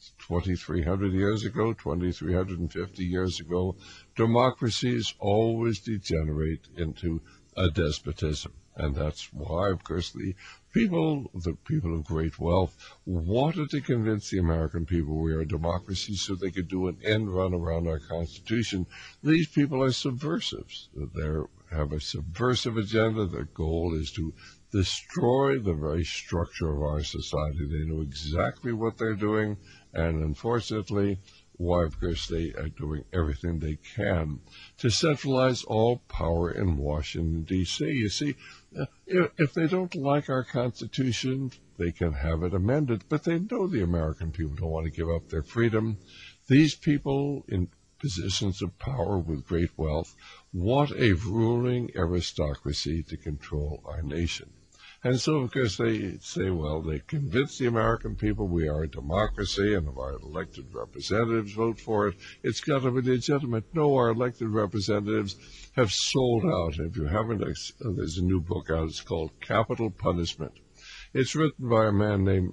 2,300 years ago, 2,350 years ago. Democracies always degenerate into a despotism. And that's why, of course, the people of great wealth wanted to convince the American people we are a democracy so they could do an end run around our Constitution. These people are subversives. They have a subversive agenda. Their goal is to destroy the very structure of our society. They know exactly what they're doing, and unfortunately, why, of course, they are doing everything they can to centralize all power in Washington, D.C. You see, if they don't like our Constitution, they can have it amended, but they know the American people don't want to give up their freedom. These people in positions of power with great wealth want a ruling aristocracy to control our nation. And so, of course, they say, well, they convince the American people we are a democracy, and if our elected representatives vote for it, it's got to be legitimate. No, our elected representatives have sold out. If you haven't, there's a new book out. It's called Capital Punishment. It's written by a man named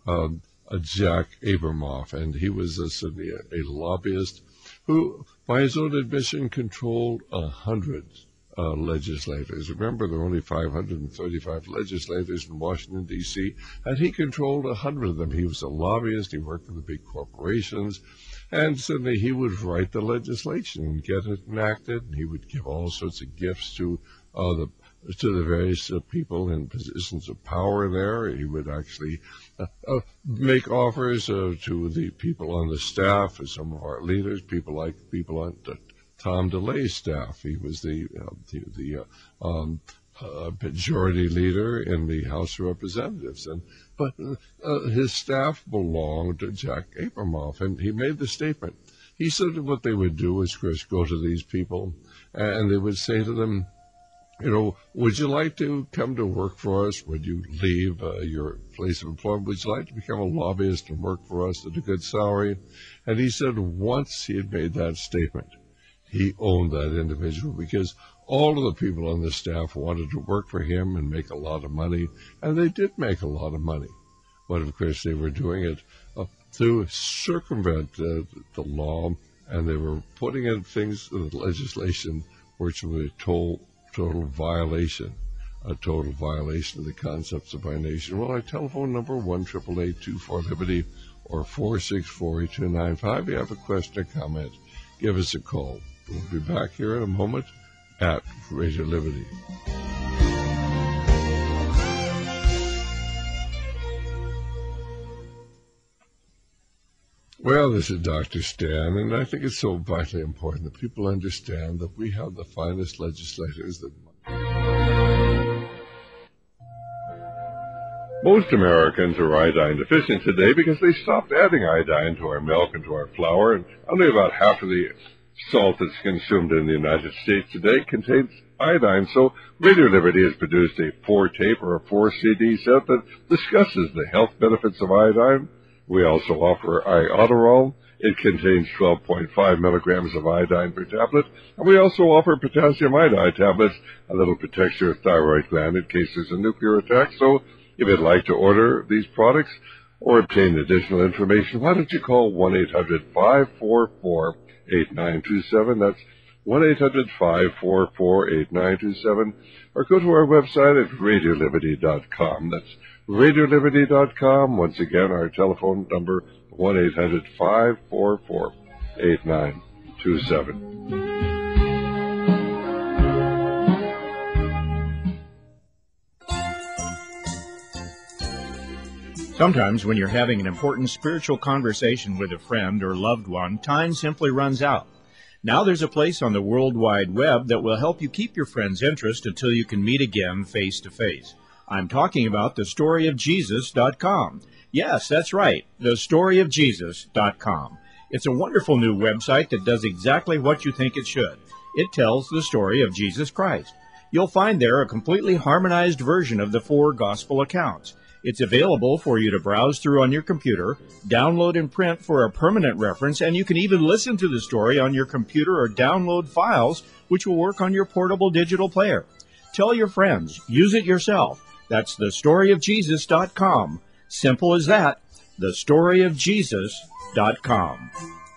Jack Abramoff, and he was a lobbyist who, by his own admission, controlled 100 legislators. Remember, there are only 535 legislators in Washington, D.C., and he controlled 100 of them. He was a lobbyist. He worked for the big corporations, and suddenly he would write the legislation and get it enacted, and he would give all sorts of gifts to the various people in positions of power there. He would actually make offers to the people on the staff, some of our leaders, people on Tom DeLay's staff. He was the majority leader in the House of Representatives, but his staff belonged to Jack Abramoff, and he made the statement. He said that what they would do is, Chris, go to these people, and they would say to them, would you like to come to work for us? Would you leave your place of employment? Would you like to become a lobbyist and work for us at a good salary? And he said once he had made that statement, he owned that individual, because all of the people on the staff wanted to work for him and make a lot of money, and they did make a lot of money. But, of course, they were doing it to circumvent the law, and they were putting in things in the legislation which were a total violation of the concepts of our nation. Well, our telephone number, 1-888-24-LIBERTY or 464-8295. If you have a question or comment, give us a call. We'll be back here in a moment at Radio Liberty. Well, this is Dr. Stan, and I think it's so vitally important that people understand that we have the finest legislators that... Most Americans are iodine deficient today because they stopped adding iodine to our milk and to our flour, and only about half of the salt that's consumed in the United States today contains iodine. So Radio Liberty has produced a 4-tape or a 4-CD set that discusses the health benefits of iodine. We also offer Iodoral. It contains 12.5 milligrams of iodine per tablet. And we also offer potassium iodide tablets, a little protects your thyroid gland in case there's a nuclear attack. So if you'd like to order these products or obtain additional information, why don't you call 1-800-544-8927. That's 1-800-544-8927. Or go to our website at radioliberty.com. That's radioliberty.com. Once again, our telephone number, 1-800-544-8927. Sometimes when you're having an important spiritual conversation with a friend or loved one, time simply runs out. Now there's a place on the World Wide Web that will help you keep your friend's interest until you can meet again face to face. I'm talking about thestoryofjesus.com. Yes, that's right, thestoryofjesus.com. It's a wonderful new website that does exactly what you think it should. It tells the story of Jesus Christ. You'll find there a completely harmonized version of the 4 gospel accounts. It's available for you to browse through on your computer, download and print for a permanent reference, and you can even listen to the story on your computer or download files, which will work on your portable digital player. Tell your friends. Use it yourself. That's thestoryofjesus.com. Simple as that. thestoryofjesus.com.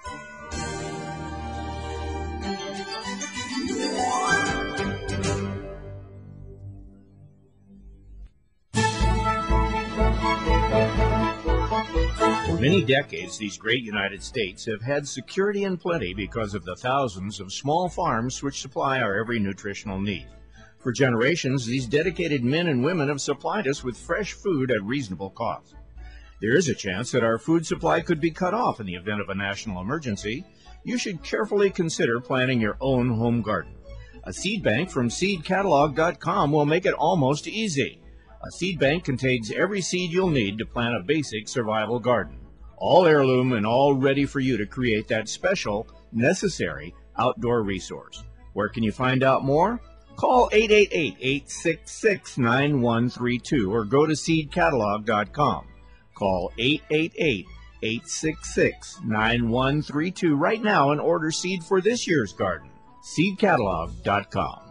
For many decades, these great United States have had security and plenty because of the thousands of small farms which supply our every nutritional need. For generations, these dedicated men and women have supplied us with fresh food at reasonable cost. There is a chance that our food supply could be cut off in the event of a national emergency. You should carefully consider planting your own home garden. A seed bank from seedcatalog.com will make it almost easy. A seed bank contains every seed you'll need to plant a basic survival garden. All heirloom and all ready for you to create that special, necessary outdoor resource. Where can you find out more? Call 888-866-9132 or go to seedcatalog.com. Call 888-866-9132 right now and order seed for this year's garden. seedcatalog.com.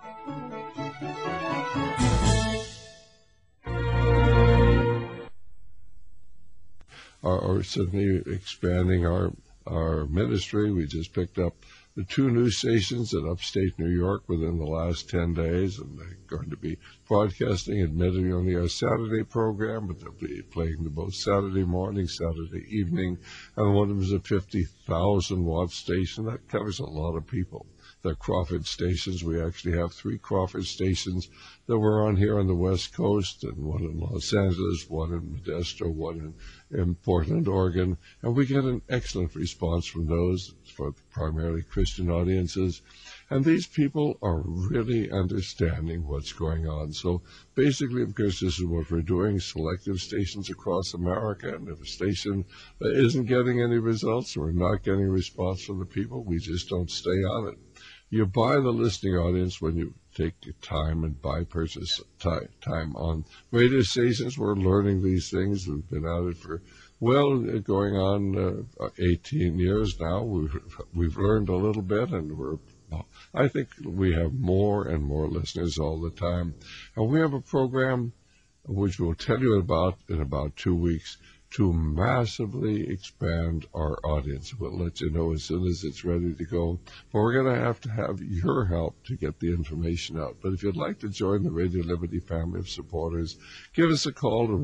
Are certainly expanding our ministry. We just picked up the 2 new stations in upstate New York within the last 10 days, and they're going to be broadcasting admittedly only our Saturday program, but they'll be playing them both Saturday morning, Saturday evening, and one of them is a 50,000-watt station. That covers a lot of people. They're Crawford stations. We actually have 3 Crawford stations that we're on here on the West Coast, and one in Los Angeles, one in Modesto, one in Portland, Oregon, and we get an excellent response from those for primarily Christian audiences. And these people are really understanding what's going on. So basically, of course, this is what we're doing, selective stations across America. And if a station isn't getting any results or not getting a response from the people, we just don't stay on it. You buy the listening audience when you take your time and buy purchase time on radio stations. We're learning these things. We've been at it for, going on 18 years now. We've learned a little bit, and I think we have more and more listeners all the time. And we have a program which we'll tell you about in about 2 weeks to massively expand our audience. We'll let you know as soon as it's ready to go. But we're going to have your help to get the information out. But if you'd like to join the Radio Liberty family of supporters, give us a call at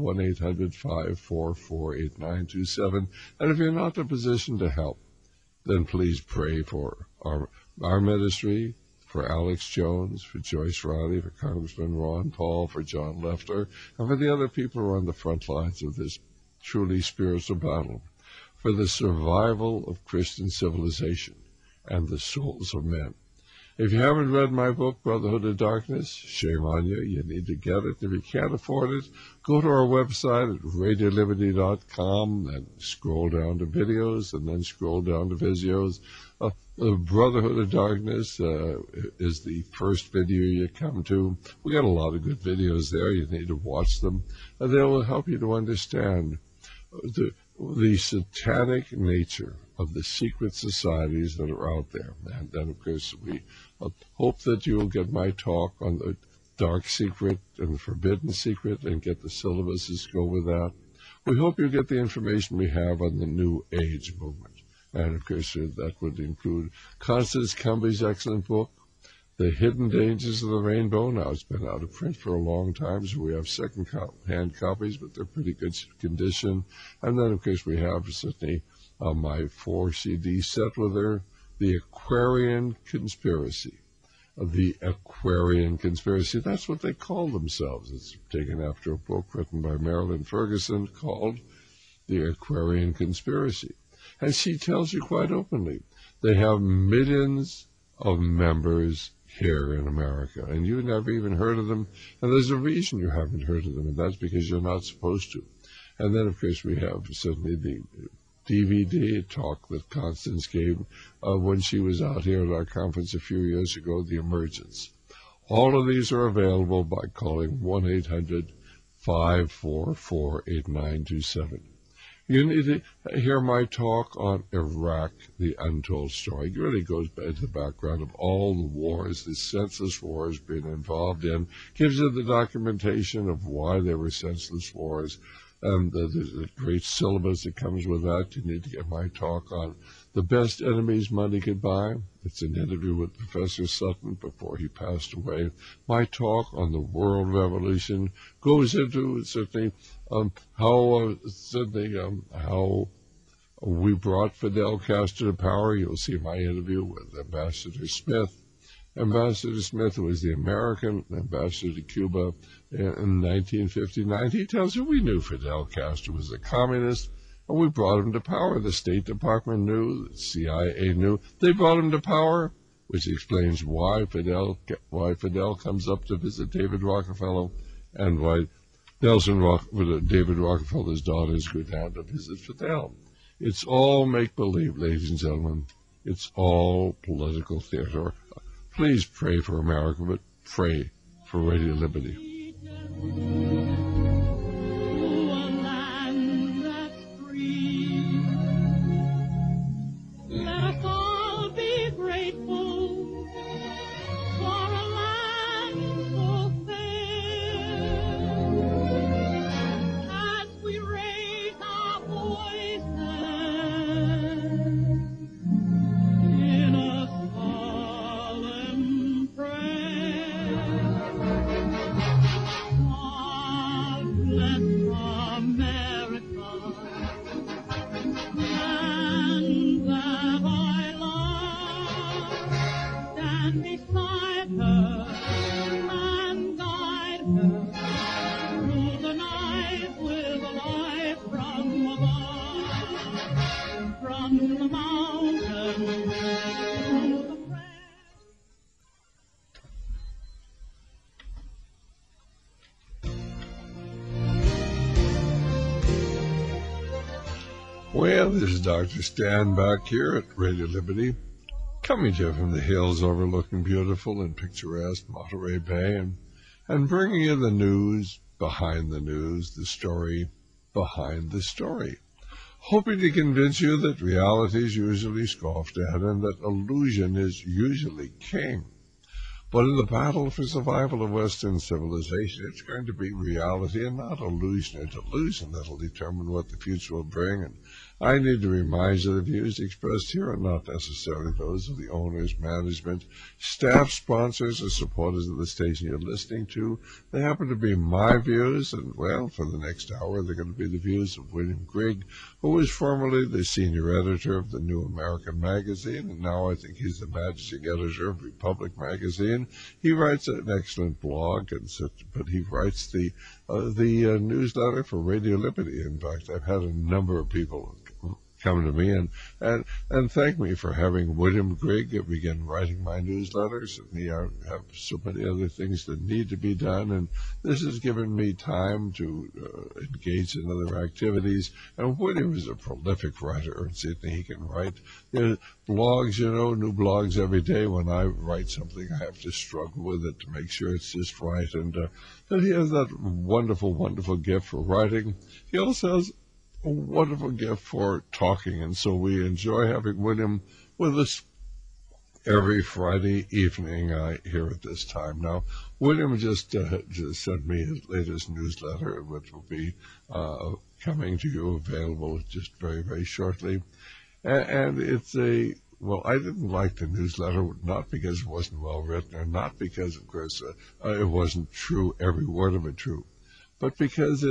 1-800-544-8927. And if you're not in a position to help, then please pray for our ministry, for Alex Jones, for Joyce Riley, for Congressman Ron Paul, for John Leffler, and for the other people who are on the front lines of this truly spiritual battle, for the survival of Christian civilization and the souls of men. If you haven't read my book, Brotherhood of Darkness, shame on you. You need to get it. If you can't afford it, go to our website at radioliberty.com and scroll down to videos and then scroll down to videos. The Brotherhood of Darkness is the first video you come to. We got a lot of good videos there. You need to watch them. And they will help you to understand the satanic nature of the secret societies that are out there. And then, of course, we hope that you will get my talk on the dark secret and the forbidden secret and get the syllabuses go with that. We hope you get the information we have on the New Age movement. And, of course, that would include Constance Cumby's excellent book, The Hidden Dangers of the Rainbow. Now, it's been out of print for a long time, so we have second-hand copies, but they're pretty good condition. And then, of course, we have certainly my 4-CD set with her, The Aquarian Conspiracy. The Aquarian Conspiracy, that's what they call themselves. It's taken after a book written by Marilyn Ferguson called The Aquarian Conspiracy. And she tells you quite openly, they have millions of members here in America, and you've never even heard of them, and there's a reason you haven't heard of them, and that's because you're not supposed to. And then, of course, we have certainly the DVD talk that Constance gave when she was out here at our conference a few years ago, The Emergence. All of these are available by calling 1-800-544-8927. You need to hear my talk on Iraq, the untold story. It really goes back to the background of all the wars, the senseless wars being involved in, gives you the documentation of why they were senseless wars, and there's a great syllabus that comes with that. You need to get my talk on The Best Enemies Money Could Buy. It's an interview with Professor Sutton before he passed away. My talk on the world revolution goes into certainly how we brought Fidel Castro to power. You'll see my interview with Ambassador Smith. Ambassador Smith was the American ambassador to Cuba in 1959. He tells you we knew Fidel Castro was a communist, and we brought him to power. The State Department knew, the CIA knew. They brought him to power, which explains why Fidel comes up to visit David Rockefeller, and why David Rockefeller's daughters go down to visit Fidel. It's all make-believe, ladies and gentlemen. It's all political theater. Please pray for America, but pray for Radio Liberty. from the mountains to the Well, this is Dr. Stan back here at Radio Liberty, coming to you from the hills overlooking beautiful and picturesque Monterey Bay, and bringing you the news behind the news, the story behind the story, hoping to convince you that reality is usually scoffed at and that illusion is usually king. But in the battle for survival of Western civilization, it's going to be reality and not illusion or delusion that'll determine what the future will bring. And I need to remind you the views expressed here are not necessarily those of the owners, management, staff, sponsors, or supporters of the station you're listening to. They happen to be my views, and, well, for the next hour, they're going to be the views of William Grigg, who was formerly the senior editor of the New American Magazine, and now I think he's the managing editor of Republic Magazine. He writes an excellent blog, but he writes the newsletter for Radio Liberty. In fact, I've had a number of people come to me and thank me for having William Grigg begin writing my newsletters. And I have so many other things that need to be done, and this has given me time to engage in other activities. And William is a prolific writer, and certainly he can write blogs, new blogs every day. When I write something, I have to struggle with it to make sure it's just right. And he has that wonderful, wonderful gift for writing. He also has a wonderful gift for talking, and so we enjoy having William with us every Friday evening here at this time. Now, William just sent me his latest newsletter, which will be coming to you, available just very, very shortly. And it's I didn't like the newsletter, not because it wasn't well written, or not because, of course, it wasn't true, every word of it true, but because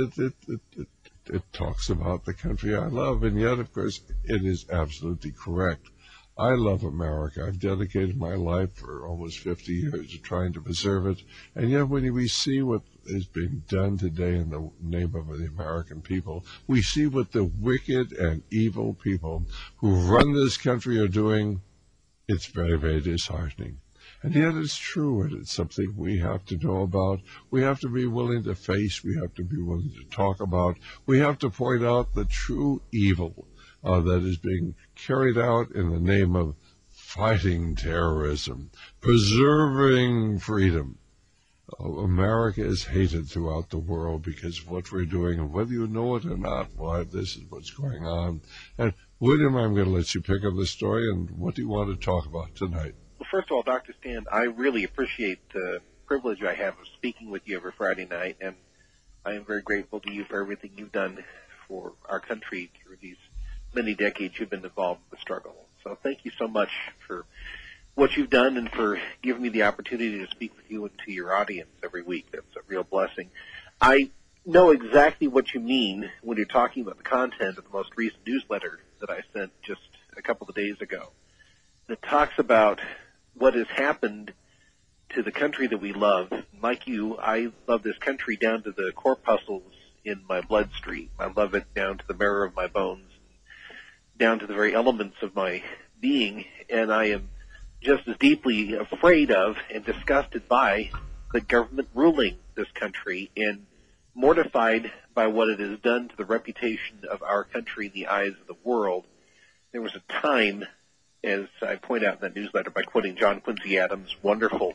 it talks about the country I love, and yet, of course, it is absolutely correct. I love America. I've dedicated my life for almost 50 years to trying to preserve it, and yet when we see what is being done today in the name of the American people, we see what the wicked and evil people who run this country are doing. It's very, very disheartening. And yet it's true, and it's something we have to know about. We have to be willing to face. We have to be willing to talk about. We have to point out the true evil that is being carried out in the name of fighting terrorism, preserving freedom. America is hated throughout the world because of what we're doing, and whether you know it or not, why this is what's going on. And William, I'm going to let you pick up the story, and what do you want to talk about tonight? Well, first of all, Dr. Stan, I really appreciate the privilege I have of speaking with you every Friday night, and I am very grateful to you for everything you've done for our country through these many decades you've been involved in the struggle. So thank you so much for what you've done and for giving me the opportunity to speak with you and to your audience every week. That's a real blessing. I know exactly what you mean when you're talking about the content of the most recent newsletter that I sent just a couple of days ago. It talks about what has happened to the country that we love. Like you, I love this country down to the corpuscles in my bloodstream. I love it down to the marrow of my bones, down to the very elements of my being, and I am just as deeply afraid of and disgusted by the government ruling this country and mortified by what it has done to the reputation of our country in the eyes of the world. There was a time, as I point out in that newsletter by quoting John Quincy Adams' wonderful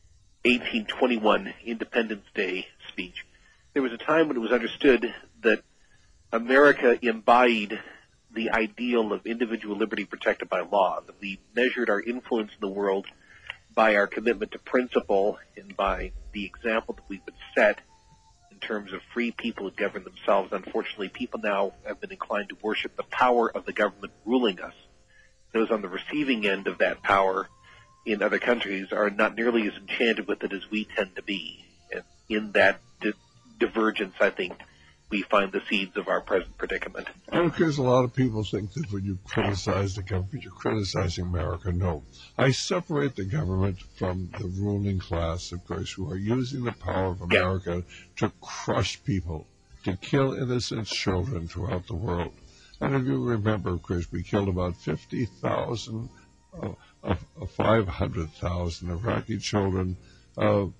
1821 Independence Day speech, there was a time when it was understood that America embodied the ideal of individual liberty protected by law, that we measured our influence in the world by our commitment to principle and by the example that we would set in terms of free people who govern themselves. Unfortunately, people now have been inclined to worship the power of the government ruling us. Those on the receiving end of that power in other countries are not nearly as enchanted with it as we tend to be. And in that divergence, I think, we find the seeds of our present predicament. And because a lot of people think that when you criticize the government, you're criticizing America. No. I separate the government from the ruling class, of course, who are using the power of America to crush people, to kill innocent children throughout the world. And if you remember, of course, we killed about 50,000 of 500,000 Iraqi children. Go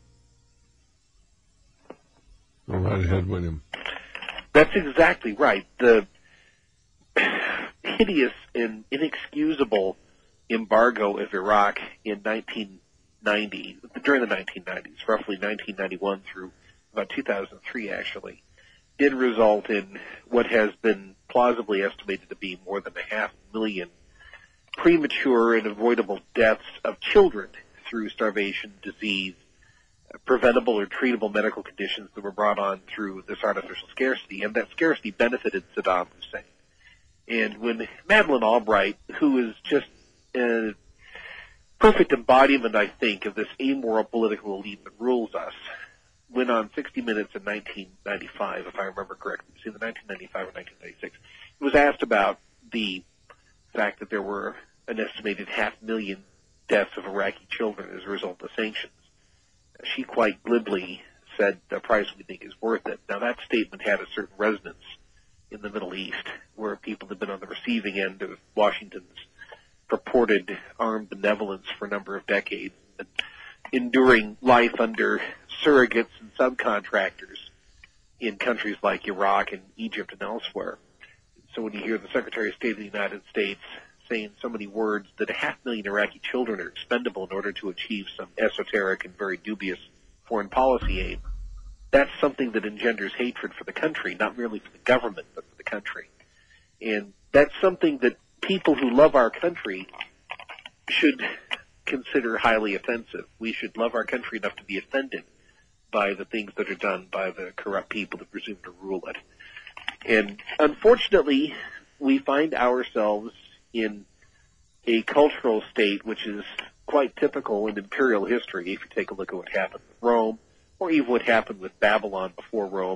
right ahead, William. That's exactly right. The hideous and inexcusable embargo of Iraq in 1990, during the 1990s, roughly 1991 through about 2003 actually, did result in what has been plausibly estimated to be more than 500,000 premature and avoidable deaths of children through starvation, disease, preventable or treatable medical conditions that were brought on through this artificial scarcity, and that scarcity benefited Saddam Hussein. And when Madeleine Albright, who is just a perfect embodiment, I think, of this amoral political elite that rules us, went on 60 Minutes in 1995, if I remember correctly, it was either 1995 or 1996, it was asked about the fact that there were an estimated 500,000 deaths of Iraqi children as a result of sanctions. She quite glibly said the price we think is worth it. Now, that statement had a certain resonance in the Middle East, where people have been on the receiving end of Washington's purported armed benevolence for a number of decades, and enduring life under surrogates and subcontractors in countries like Iraq and Egypt and elsewhere. So when you hear the Secretary of State of the United States saying so many words that 500,000 Iraqi children are expendable in order to achieve some esoteric and very dubious foreign policy aim, that's something that engenders hatred for the country, not merely for the government, but for the country. And that's something that people who love our country should consider highly offensive. We should love our country enough to be offended by the things that are done by the corrupt people that presume to rule it. And unfortunately, we find ourselves in a cultural state which is quite typical in imperial history, if you take a look at what happened with Rome, or even what happened with Babylon before Rome,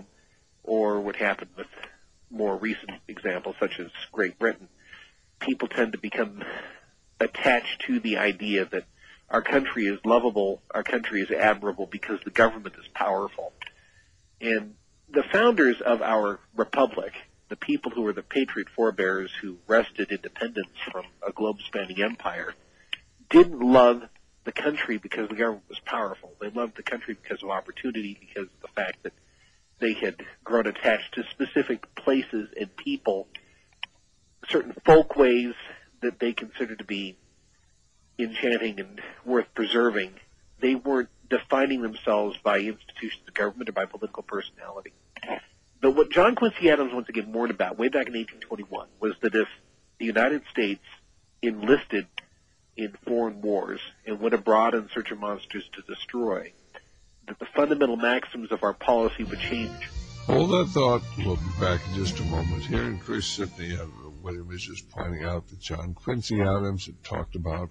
or what happened with more recent examples such as Great Britain. People tend to become attached to the idea that our country is lovable, our country is admirable because the government is powerful. And the founders of our republic, the people who were the patriot forebears who wrested independence from a globe-spanning empire, didn't love the country because the government was powerful. They loved the country because of opportunity, because of the fact that they had grown attached to specific places and people, certain folkways that they considered to be enchanting and worth preserving. They weren't defining themselves by institutions of government or by political personality. But what John Quincy Adams once again warned about way back in 1821 was that if the United States enlisted in foreign wars and went abroad in search of monsters to destroy, that the fundamental maxims of our policy would change. Hold that thought. We'll be back in just a moment. Here in Chris Sidney, William is just pointing out that John Quincy Adams had talked about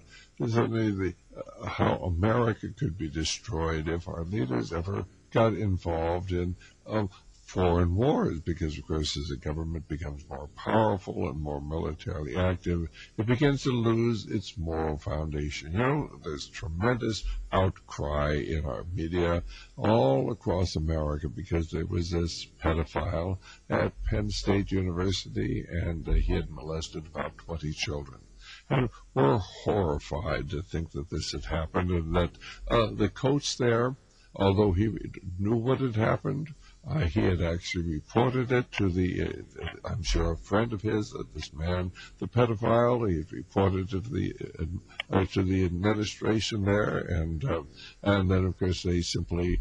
how America could be destroyed if our leaders ever got involved in foreign wars, because, of course, as the government becomes more powerful and more militarily active, it begins to lose its moral foundation. You know, there's tremendous outcry in our media all across America because there was this pedophile at Penn State University, and he had molested about 20 children. And we're horrified to think that this had happened, and that the coach there, although he knew what had happened, he had actually reported it to I'm sure, a friend of his, this man, the pedophile. He had reported it to the administration there, and then, of course, they simply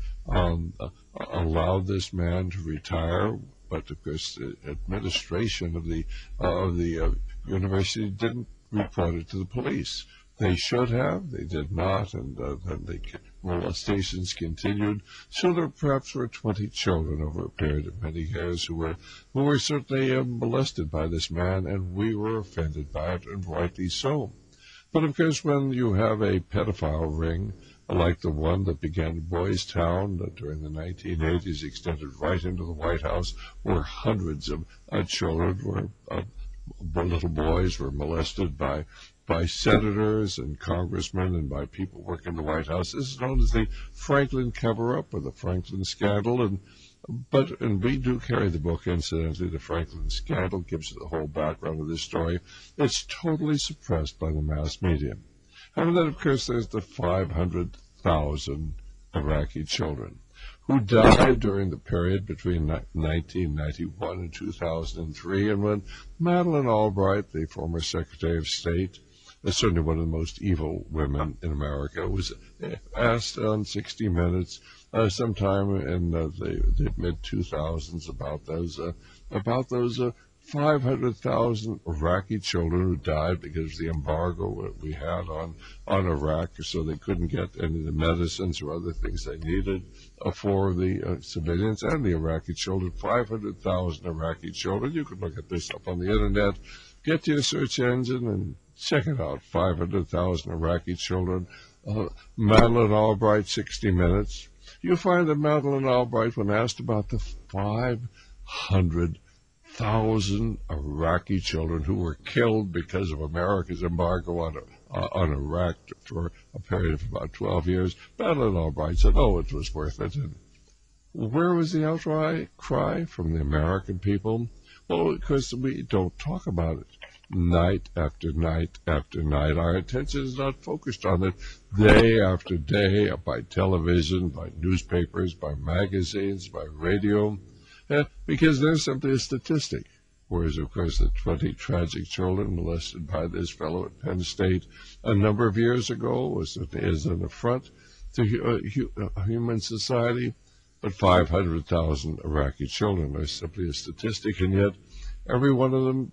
allowed this man to retire. But, of course, the administration of the university didn't report it to the police. They should have. They did not, and then the molestations continued. So there perhaps were 20 children over a period of many years who were certainly molested by this man, and we were offended by it, and rightly so. But of course, when you have a pedophile ring like the one that began in Boys Town during the 1980s, extended right into the White House, where hundreds of children little boys were molested by senators and congressmen and by people working in the White House. This is known as the Franklin cover-up or the Franklin scandal, and And we do carry the book, incidentally. The Franklin scandal gives the whole background of this story. It's totally suppressed by the mass media. And then, of course, there's the 500,000 Iraqi children who died during the period between 1991 and 2003, and when Madeleine Albright, the former Secretary of State, certainly one of the most evil women in America, was asked on 60 Minutes sometime in the mid-2000s about those 500,000 Iraqi children who died because of the embargo that we had on Iraq, so they couldn't get any of the medicines or other things they needed for the civilians and the Iraqi children. 500,000 Iraqi children. You can look at this up on the Internet. Get to your search engine and check it out. 500,000 Iraqi children. Madeleine Albright, 60 Minutes. You find that Madeleine Albright, when asked about the 500,000 Iraqi children who were killed because of America's embargo on Iraq for a period of about 12 years, Madeleine Albright said, "Oh, it was worth it." And where was the outcry from the American people? Well, because we don't talk about it. Night after night after night, our attention is not focused on it day after day, by television, by newspapers, by magazines, by radio, because they're simply a statistic. Whereas, of course, the 20 tragic children molested by this fellow at Penn State a number of years ago is an affront to human society, but 500,000 Iraqi children are simply a statistic, and yet every one of them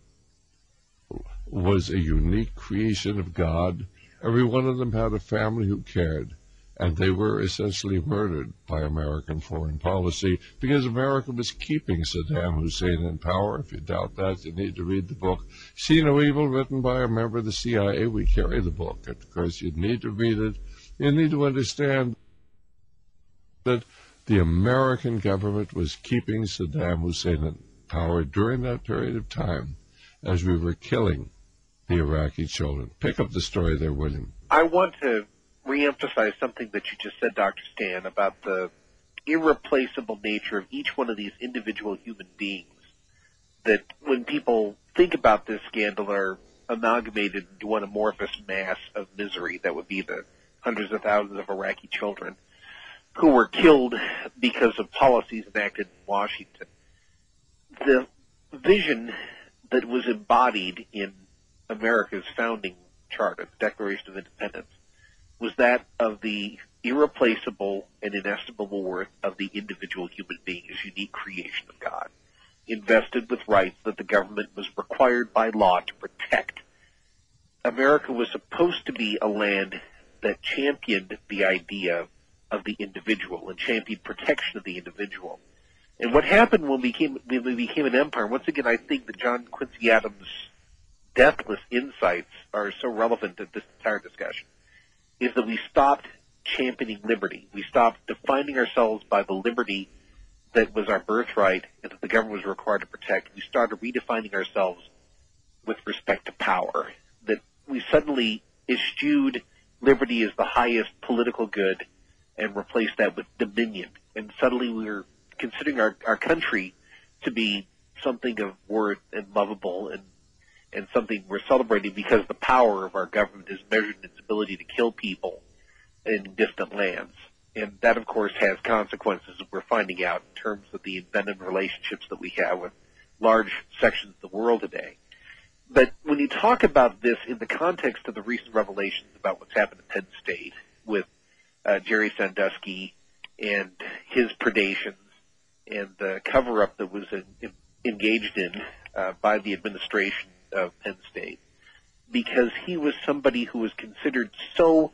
was a unique creation of God. Every one of them had a family who cared, and they were essentially murdered by American foreign policy because America was keeping Saddam Hussein in power. If you doubt that, you need to read the book See No Evil, written by a member of the CIA. We carry the book. Of course, you need to read it. You need to understand that the American government was keeping Saddam Hussein in power during that period of time as we were killing the Iraqi children. Pick up the story there, William. I want to reemphasize something that you just said, Dr. Stan, about the irreplaceable nature of each one of these individual human beings, that when people think about this scandal are amalgamated into one amorphous mass of misery that would be the hundreds of thousands of Iraqi children who were killed because of policies enacted in Washington. The vision that was embodied in America's founding charter, the Declaration of Independence, was that of the irreplaceable and inestimable worth of the individual human being as unique creation of God, invested with rights that the government was required by law to protect. America was supposed to be a land that championed the idea of the individual and championed protection of the individual. And what happened when we became an empire, once again, I think that John Quincy Adams' deathless insights are so relevant to this entire discussion, is that we stopped championing liberty. We stopped defining ourselves by the liberty that was our birthright and that the government was required to protect. We started redefining ourselves with respect to power, that we suddenly eschewed liberty as the highest political good and replaced that with dominion. And suddenly we were considering our country to be something of worth and lovable and something we're celebrating because the power of our government is measured in its ability to kill people in distant lands. And that, of course, has consequences that we're finding out in terms of the embedded relationships that we have with large sections of the world today. But when you talk about this in the context of the recent revelations about what's happened at Penn State with Jerry Sandusky and his predations and the cover-up that was engaged in by the administration of Penn State, because he was somebody who was considered so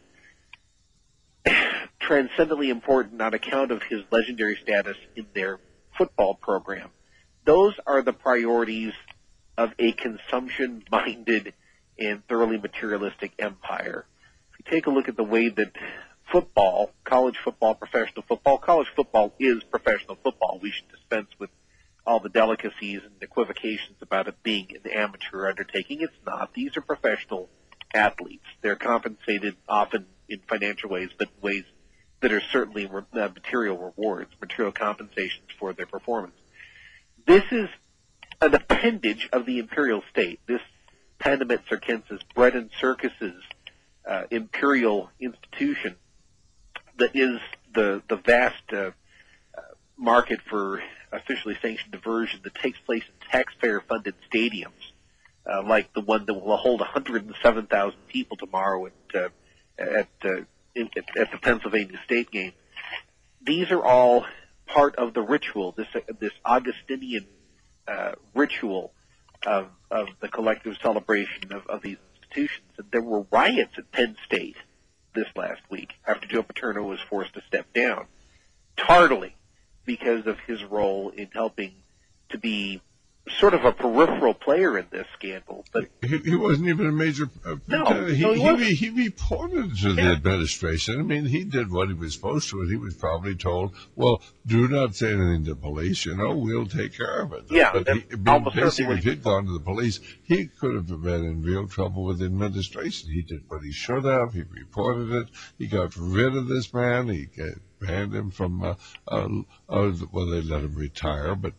transcendently important on account of his legendary status in their football program. Those are the priorities of a consumption-minded and thoroughly materialistic empire. If you take a look at the way that football, college football, professional football, college football is professional football. We should dispense with all the delicacies and equivocations about it being an amateur undertaking. It's not. These are professional athletes. They're compensated often in financial ways, but ways that are certainly material rewards, material compensations for their performance. This is an appendage of the imperial state. This Pandament Circenses, bread and circuses, imperial institution that is the vast market for officially sanctioned diversion that takes place in taxpayer-funded stadiums, like the one that will hold 107,000 people tomorrow at the Pennsylvania State game. These are all part of the ritual, this Augustinian ritual of the collective celebration of these institutions. And there were riots at Penn State this last week after Joe Paterno was forced to step down, tardily, because of his role in helping to be sort of a peripheral player in this scandal. But he wasn't even a major. He reported to the administration. I mean, he did what he was supposed to, and he was probably told, "Well, do not say anything to police. You know, we'll take care of it." Yeah, but basically, if he'd gone to the police, he could have been in real trouble with the administration. He did what he should have. He reported it. He got rid of this man. He banned him from. Well, they let him retire, but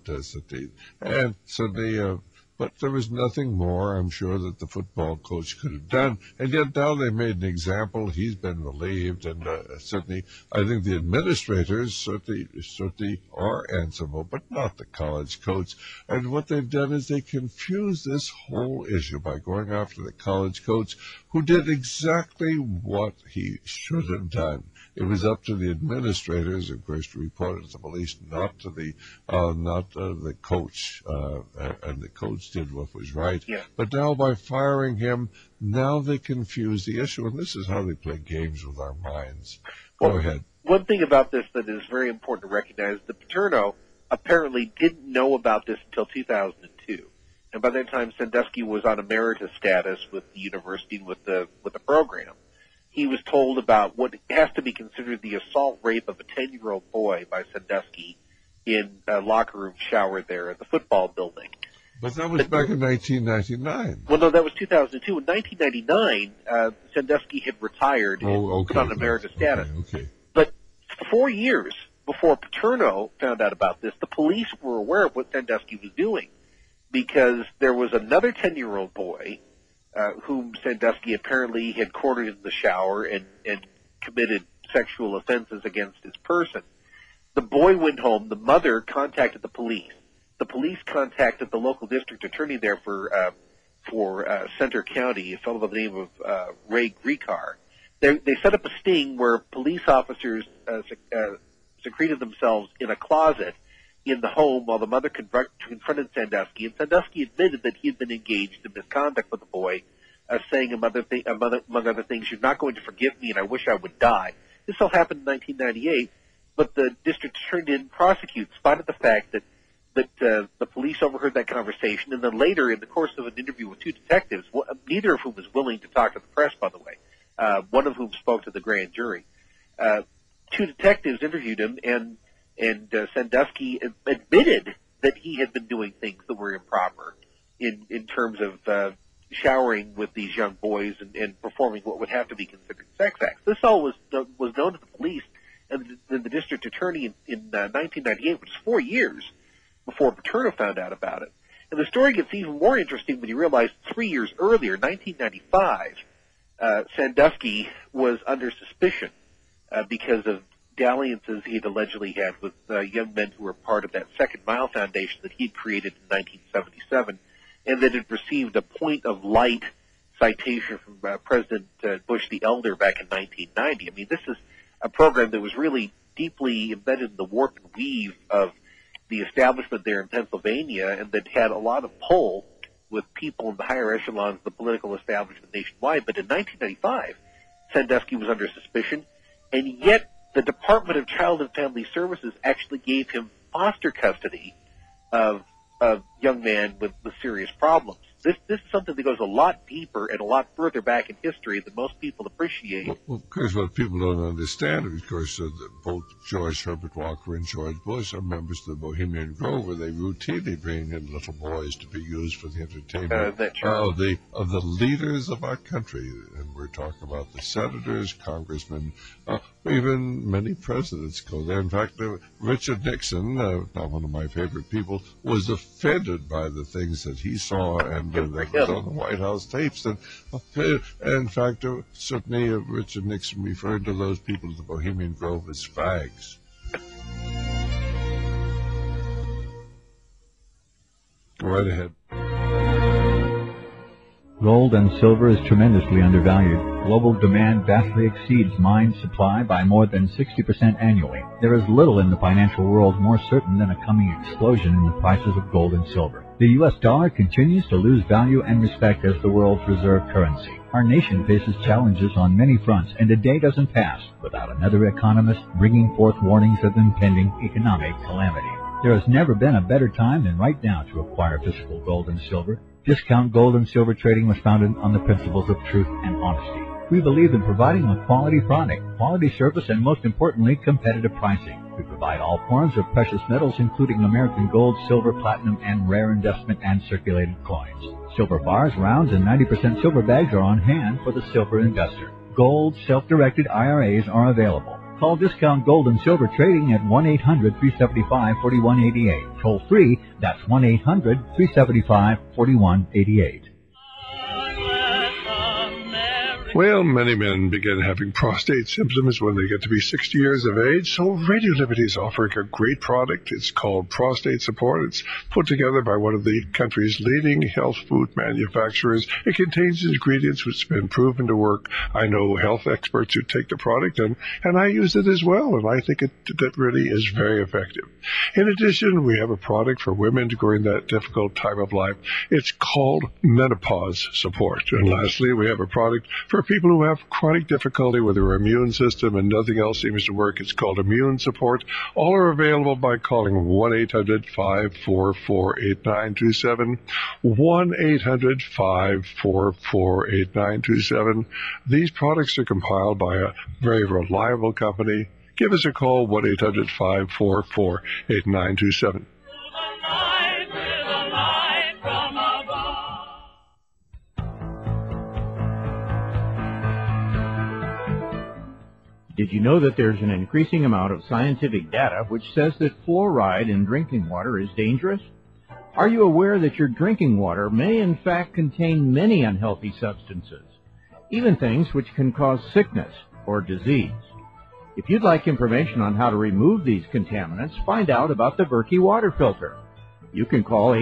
but there was nothing more, I'm sure, that the football coach could have done. And yet now they made an example. He's been relieved, and certainly I think the administrators certainly are answerable, but not the college coach. And what they've done is they confused this whole issue by going after the college coach who did exactly what he should have done. It was up to the administrators, of course, to report it to the police, not to the coach. And the coach did what was right. Yeah. But now by firing him, now they confuse the issue, and this is how they play games with our minds. Go ahead. One thing about this that is very important to recognize, that Paterno apparently didn't know about this until 2002. And by that time, Sandusky was on emeritus status with the university and with the program. He was told about what has to be considered the assault rape of a 10-year-old boy by Sandusky in a locker room shower there at the football building. But that was back in 1999. Well, no, that was 2002. In 1999, Sandusky had retired and put on emeritus status. Okay. But 4 years before Paterno found out about this, the police were aware of what Sandusky was doing, because there was another 10-year-old boy whom Sandusky apparently had courted in the shower and committed sexual offenses against his person. The boy went home. The mother contacted the police. The police contacted the local district attorney there for Center County, a fellow by the name of Ray Griecar. They set up a sting where police officers secreted themselves in a closet in the home while the mother confronted Sandusky, and Sandusky admitted that he had been engaged in misconduct with the boy, saying among other things, "You're not going to forgive me, and I wish I would die." This all happened in 1998, but the district attorney didn't prosecute, spite of the fact that the police overheard that conversation, and then later, in the course of an interview with two detectives, neither of whom was willing to talk to the press, by the way, one of whom spoke to the grand jury. Two detectives interviewed him, and Sandusky admitted that he had been doing things that were improper in terms of showering with these young boys and performing what would have to be considered sex acts. This all was known to the police and the district attorney in 1998, which is 4 years before Paterno found out about it. And the story gets even more interesting when you realize 3 years earlier, 1995, Sandusky was under suspicion because of dalliances he had allegedly had with young men who were part of that Second Mile Foundation that he had created in 1977, and that had received a Point of Light citation from President Bush the Elder back in 1990. I mean, this is a program that was really deeply embedded in the warp and weave of the establishment there in Pennsylvania, and that had a lot of pull with people in the higher echelons of the political establishment nationwide. But in 1995, Sandusky was under suspicion, and yet the Department of Child and Family Services actually gave him foster custody of a young man with serious problems. this is something that goes a lot deeper and a lot further back in history than most people appreciate. Well, of course, what people don't understand, of course, that both George Herbert Walker and George Bush are members of the Bohemian Grove, where they routinely bring in little boys to be used for the entertainment of the leaders of our country. And we're talking about the senators, congressmen, even many presidents go there. In fact, Richard Nixon, not one of my favorite people, was offended by the things that he saw and that was on the White House tapes. And in fact, certainly Richard Nixon referred to those people at the Bohemian Grove as fags. Go right ahead. Gold and silver is tremendously undervalued. Global demand vastly exceeds mine supply by more than 60% annually. There is little in the financial world more certain than a coming explosion in the prices of gold and silver. The U.S. dollar continues to lose value and respect as the world's reserve currency. Our nation faces challenges on many fronts, and a day doesn't pass without another economist bringing forth warnings of impending economic calamity. There has never been a better time than right now to acquire physical gold and silver. Discount Gold and Silver Trading was founded on the principles of truth and honesty. We believe in providing a quality product, quality service, and most importantly, competitive pricing. We provide all forms of precious metals, including American gold, silver, platinum, and rare investment and circulated coins. Silver bars, rounds, and 90% silver bags are on hand for the silver investor. Gold self-directed IRAs are available. Call Discount Gold and Silver Trading at 1-800-375-4188. Toll free, that's 1-800-375-4188. Well, many men begin having prostate symptoms when they get to be 60 years of age, so Radio Liberty is offering a great product. It's called Prostate Support. It's put together by one of the country's leading health food manufacturers. It contains ingredients which have been proven to work. I know health experts who take the product, and I use it as well, and I think it really is very effective. In addition, we have a product for women during that difficult time of life. It's called Menopause Support. And lastly, we have a product for people who have chronic difficulty with their immune system and nothing else seems to work. It's called Immune Support. All are available by calling 1-800-544-8927, 1-800-544-8927. These products are compiled by a very reliable company. Give us a call, 1-800-544-8927. Did you know that there's an increasing amount of scientific data which says that fluoride in drinking water is dangerous? Are you aware that your drinking water may in fact contain many unhealthy substances, even things which can cause sickness or disease? If you'd like information on how to remove these contaminants, find out about the Berkey water filter. You can call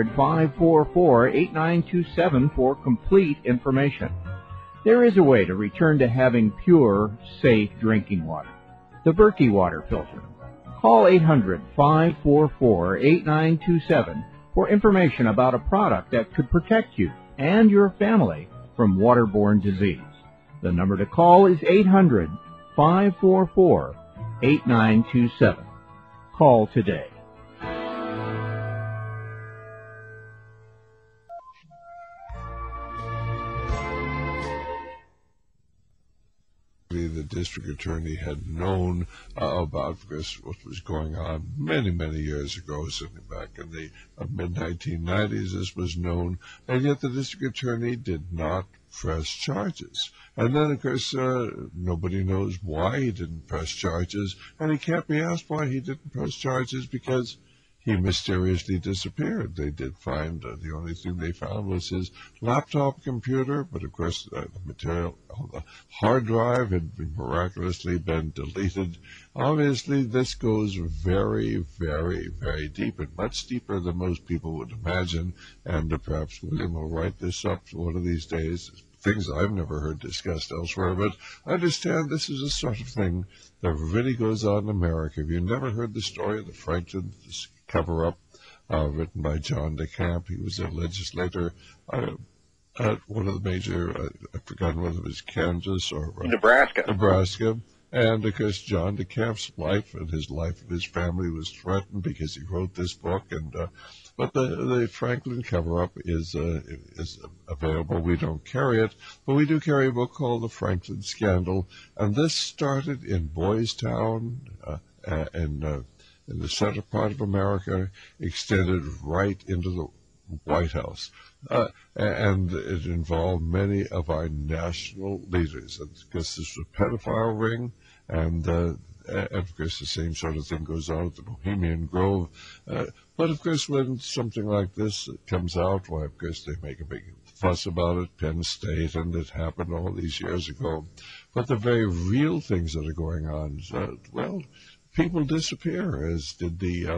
800-544-8927 for complete information. There is a way to return to having pure, safe drinking water. The Berkey water filter. Call 800-544-8927 for information about a product that could protect you and your family from waterborne disease. The number to call is 800-544-8927. Call today. The district attorney had known about this, what was going on many, many years ago, certainly back in the mid-1990s. This was known, and yet the district attorney did not press charges. And then, of course, nobody knows why he didn't press charges, and he can't be asked why he didn't press charges because he mysteriously disappeared. They did find, the only thing they found was his laptop computer, but of course the material on the hard drive had miraculously been deleted. Obviously this goes very, very, very deep, and much deeper than most people would imagine, and perhaps William will write this up one of these days. Things I've never heard discussed elsewhere, but I understand this is a sort of thing that really goes on in America. Have you never heard the story of the Franklin cover-up written by John DeCamp? He was a legislator at one of the major, I've forgotten whether it was Kansas or Nebraska. And of course, John DeCamp's life and his life of his family was threatened because he wrote this book. And But the Franklin cover-up is available. We don't carry it, but we do carry a book called The Franklin Scandal, and this started in Boys Town, in the center part of America, extended right into the White House. And it involved many of our national leaders. And because this was a pedophile ring, and of course the same sort of thing goes on at the Bohemian Grove. But of course when something like this comes out, why of course they make a big fuss about it, Penn State, and it happened all these years ago. But the very real things that are going on, well, people disappear, as did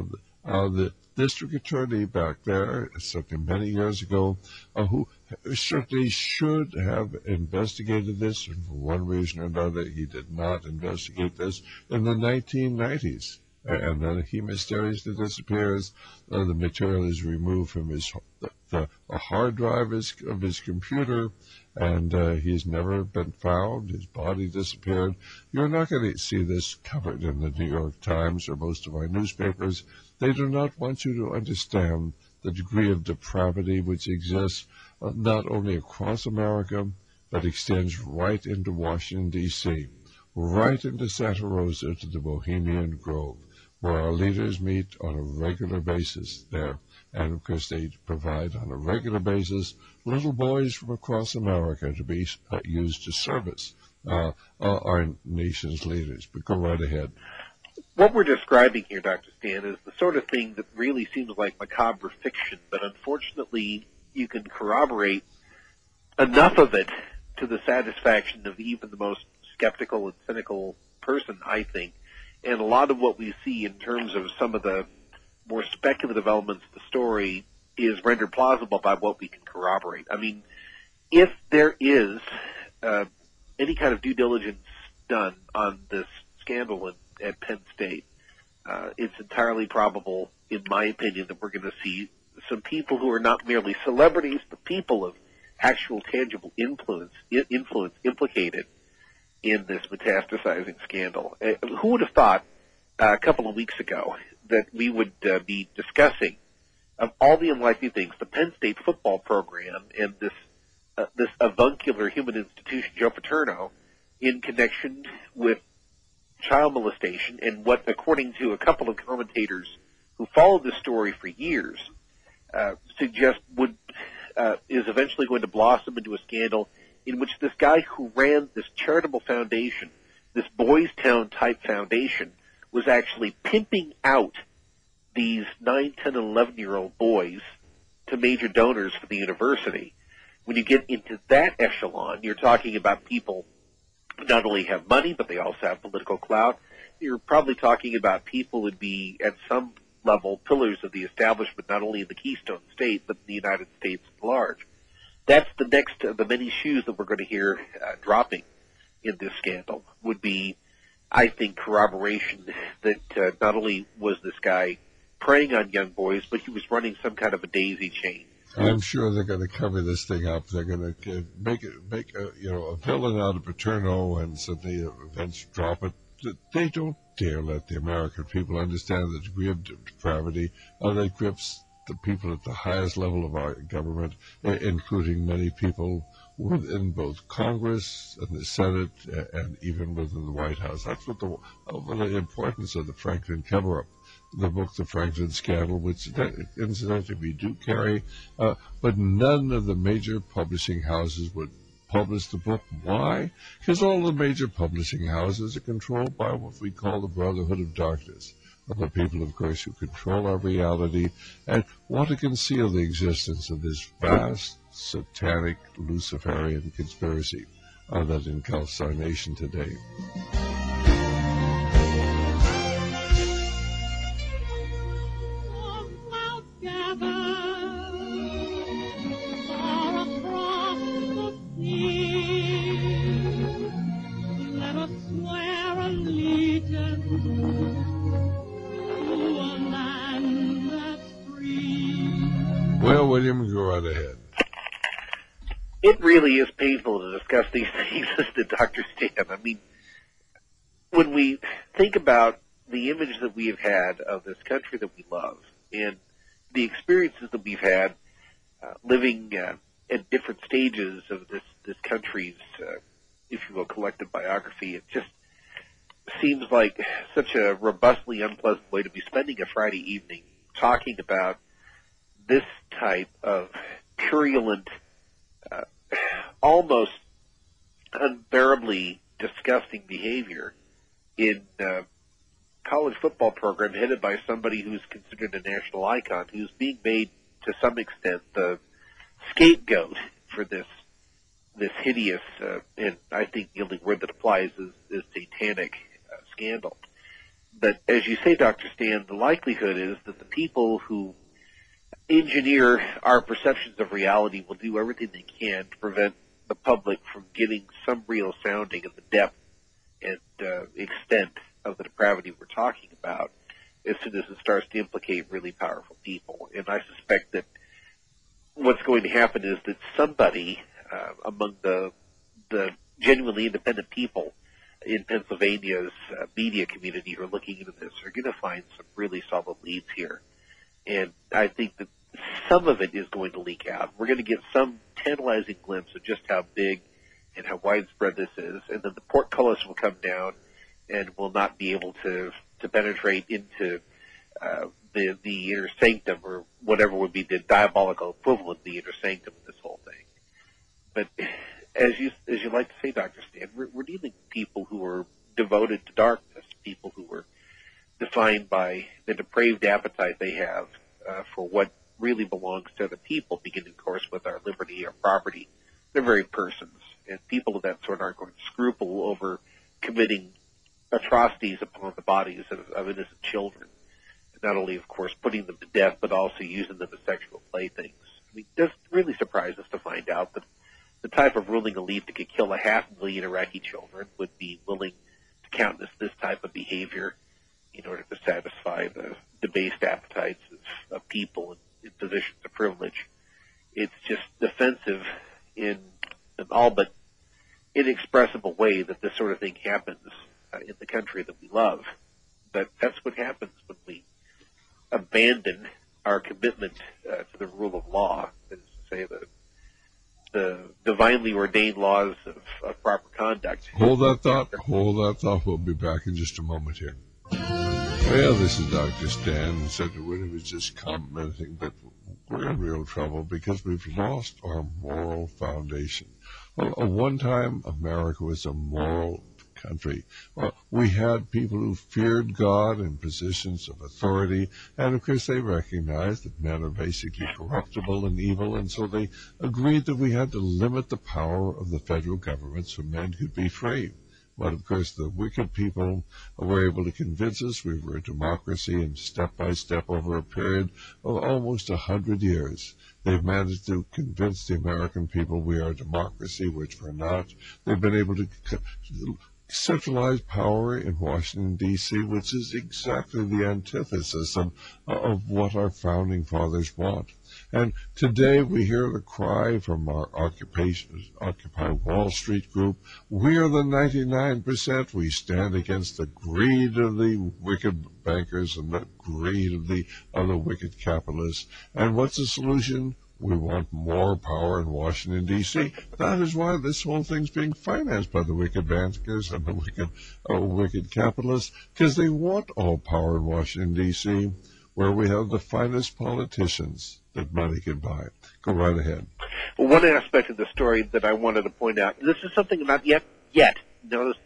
the district attorney back there, certainly many years ago, who certainly should have investigated this, and for one reason or another, he did not investigate this in the 1990s. And then he mysteriously disappears. The material is removed from the hard drive of his computer, and he's never been found. His body disappeared. You're not going to see this covered in the New York Times or most of our newspapers. They do not want you to understand the degree of depravity which exists not only across America, but extends right into Washington, D.C., right into Santa Rosa to the Bohemian Grove, where our leaders meet on a regular basis there. And, of course, they provide on a regular basis little boys from across America to be used to service our nation's leaders. But go right ahead. What we're describing here, Dr. Stan, is the sort of thing that really seems like macabre fiction, but unfortunately you can corroborate enough of it to the satisfaction of even the most skeptical and cynical person, I think. And a lot of what we see in terms of some of the more speculative elements of the story is rendered plausible by what we can corroborate. I mean, if there is any kind of due diligence done on this scandal at Penn State, it's entirely probable, in my opinion, that we're going to see some people who are not merely celebrities, but people of actual tangible influence implicated in this metastasizing scandal. Who would have thought a couple of weeks ago that we would be discussing, of all the unlikely things, the Penn State football program and this avuncular human institution, Joe Paterno, in connection with child molestation and what, according to a couple of commentators who followed this story for years, suggest is eventually going to blossom into a scandal in which this guy who ran this charitable foundation, this Boys Town type foundation, was actually pimping out these 9, 10, and 11-year-old boys to major donors for the university. When you get into that echelon, you're talking about people who not only have money, but they also have political clout. You're probably talking about people who would be, at some level, pillars of the establishment, not only in the Keystone State, but in the United States at large. That's the next of the many shoes that we're going to hear dropping in this scandal, would be, I think, corroboration that not only was this guy preying on young boys, but he was running some kind of a daisy chain. I'm sure they're going to cover this thing up. They're going to make a villain out of Paterno, and so the events drop it. They don't dare let the American people understand the degree of depravity that grips the people at the highest level of our government, including many people within both Congress and the Senate and even within the White House. That's what the importance of the Franklin cover-up, the book, The Franklin Scandal, which incidentally we do carry, but none of the major publishing houses would publish the book. Why? Because all the major publishing houses are controlled by what we call the Brotherhood of Darkness, of the people, of course, who control our reality and want to conceal the existence of this vast, satanic, Luciferian conspiracy that engulfs our nation today. Well, William, go right ahead. It really is painful to discuss these things, isn't it, Dr. Stan? I mean, when we think about the image that we have had of this country that we love, and the experiences that we've had living at different stages of this country's, if you will, collective biography, it just seems like such a robustly unpleasant way to be spending a Friday evening talking about this type of purulent, almost unbearably disgusting behavior in a college football program headed by somebody who's considered a national icon, who's being made to some extent the scapegoat for this hideous, and I think the only word that applies is satanic scandal. But as you say, Dr. Stan, the likelihood is that the people who engineer our perceptions of reality will do everything they can to prevent the public from getting some real sounding of the depth and extent of the depravity we're talking about as soon as it starts to implicate really powerful people. And I suspect that what's going to happen is that somebody among the genuinely independent people in Pennsylvania's media community who are looking into this are going to find some really solid leads here. And I think that some of it is going to leak out. We're going to get some tantalizing glimpse of just how big and how widespread this is, and then the portcullis will come down and will not be able to penetrate into the inner sanctum, or whatever would be the diabolical equivalent of the inner sanctum of this whole thing. But as you like to say, Dr. Stan, we're dealing with people who are devoted to darkness, people who are defined by the depraved appetite they have for what really belongs to other people, beginning, of course, with our liberty, our property, their very persons. And people of that sort aren't going to scruple over committing atrocities upon the bodies of innocent children. Not only, of course, putting them to death, but also using them as sexual playthings. I mean, it does really surprise us to find out that the type of ruling elite that could kill 500,000 Iraqi children would be willing to countenance this type of behavior in order to satisfy the debased appetites of people in positions of privilege. It's just offensive in an all but inexpressible way that this sort of thing happens in the country that we love. But that's what happens when we abandon our commitment to the rule of law, that is to say, the divinely ordained laws of proper conduct. Hold that thought. We'll be back in just a moment here. Well, this is Dr. Stan. Senator Whitney was just commenting that we're in real trouble because we've lost our moral foundation. Well, at one time, America was a moral country. Well, we had people who feared God in positions of authority, and of course they recognized that men are basically corruptible and evil, and so they agreed that we had to limit the power of the federal government so men could be free. But of course the wicked people were able to convince us we were a democracy, and step by step over a period of almost 100 years, they've managed to convince the American people we are a democracy, which we're not. They've been able to centralized power in Washington, D.C., which is exactly the antithesis of what our founding fathers want. And today we hear the cry from our Occupy Wall Street group, we are the 99%. We stand against the greed of the wicked bankers and the greed of the other wicked capitalists. And what's the solution? We want more power in Washington, D.C. That is why this whole thing's being financed by the wicked bankers and the wicked capitalists, because they want all power in Washington, D.C., where we have the finest politicians that money can buy. Go right ahead. Well, one aspect of the story that I wanted to point out, this is something not yet, notice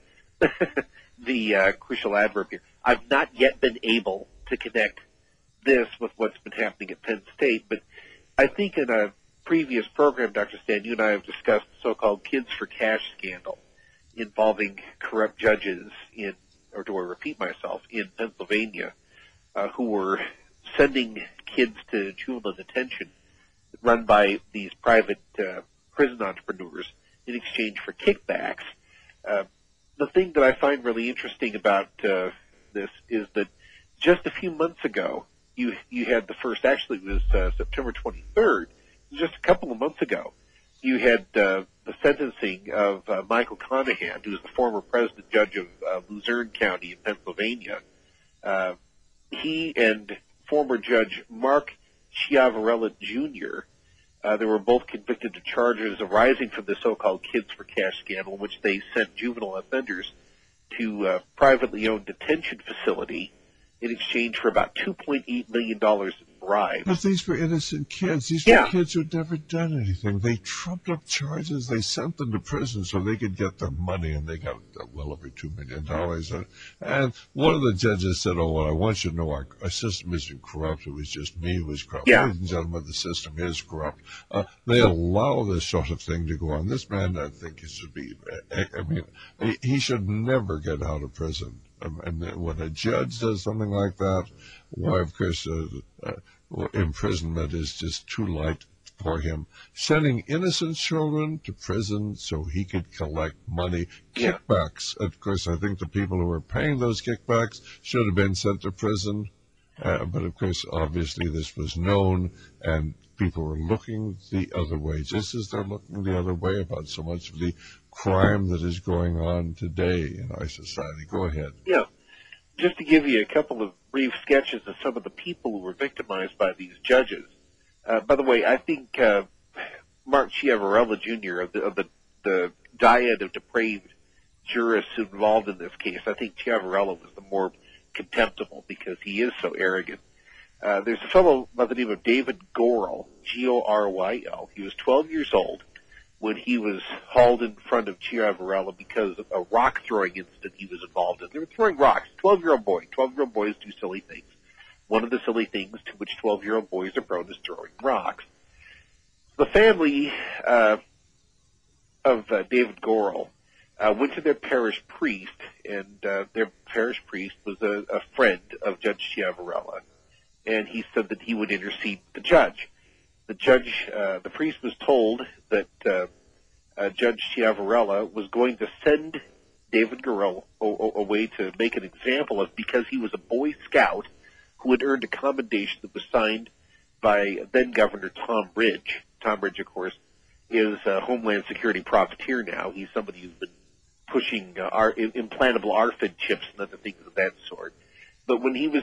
the crucial adverb here, I've not yet been able to connect this with what's been happening at Penn State, but I think in a previous program, Dr. Stan, you and I have discussed the so-called Kids for Cash scandal involving corrupt judges in Pennsylvania who were sending kids to juvenile detention run by these private prison entrepreneurs in exchange for kickbacks. The thing that I find really interesting about this is that just a few months ago, you had the first, actually it was September 23rd, just a couple of months ago, you had the sentencing of Michael Conahan, who was the former president judge of Luzerne County in Pennsylvania. He and former Judge Mark Chiavarella Jr. They were both convicted of charges arising from the so-called Kids for Cash scandal, in which they sent juvenile offenders to a privately owned detention facility in exchange for about $2.8 million in bribes. But these were innocent kids. These Yeah. were kids who'd never done anything. They trumped up charges. They sent them to prison so they could get their money, and they got well over $2 million. And one of the judges said, "Oh, well, I want you to know our system isn't corrupt. It was just me who was corrupt." Yeah. Ladies and gentlemen, the system is corrupt. They allow this sort of thing to go on. This man, I think, he should be. I mean, he should never get out of prison. And when a judge does something like that, why, of course, imprisonment is just too light for him. Sending innocent children to prison so he could collect money. Kickbacks. Of course, I think the people who were paying those kickbacks should have been sent to prison. But, of course, obviously this was known, and people were looking the other way, just as they're looking the other way about so much of the crime that is going on today in our society. Go ahead. Yeah. Just to give you a couple of brief sketches of some of the people who were victimized by these judges. By the way, I think Mark Chiavarella Jr. of the dyad of depraved jurists involved in this case, I think Chiavarella was the more contemptible because he is so arrogant. There's a fellow by the name of David Goryl, G-O-R-Y-L. He was 12 years old when he was hauled in front of Chiavarella because of a rock-throwing incident he was involved in. They were throwing rocks. 12-year-old boy. 12-year-old boys do silly things. One of the silly things to which 12-year-old boys are prone is throwing rocks. The family of David Goryl went to their parish priest, and their parish priest was a friend of Judge Chiavarella, and he said that he would intercede with the judge. The priest was told that Judge Chiavarella was going to send David Goryl away to make an example of, because he was a Boy Scout who had earned a commendation that was signed by then-Governor Tom Ridge. Tom Ridge, of course, is a Homeland Security profiteer now. He's somebody who's been pushing implantable ARFID chips and other things of that sort. But when he was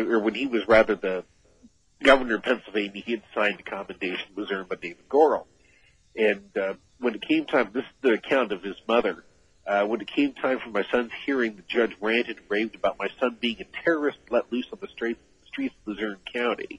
the governor of Pennsylvania, he had signed a commendation that was earned by David Goryl. And when it came time, this is the account of his mother, when it came time for my son's hearing, the judge ranted and raved about my son being a terrorist let loose on the streets of Luzerne County.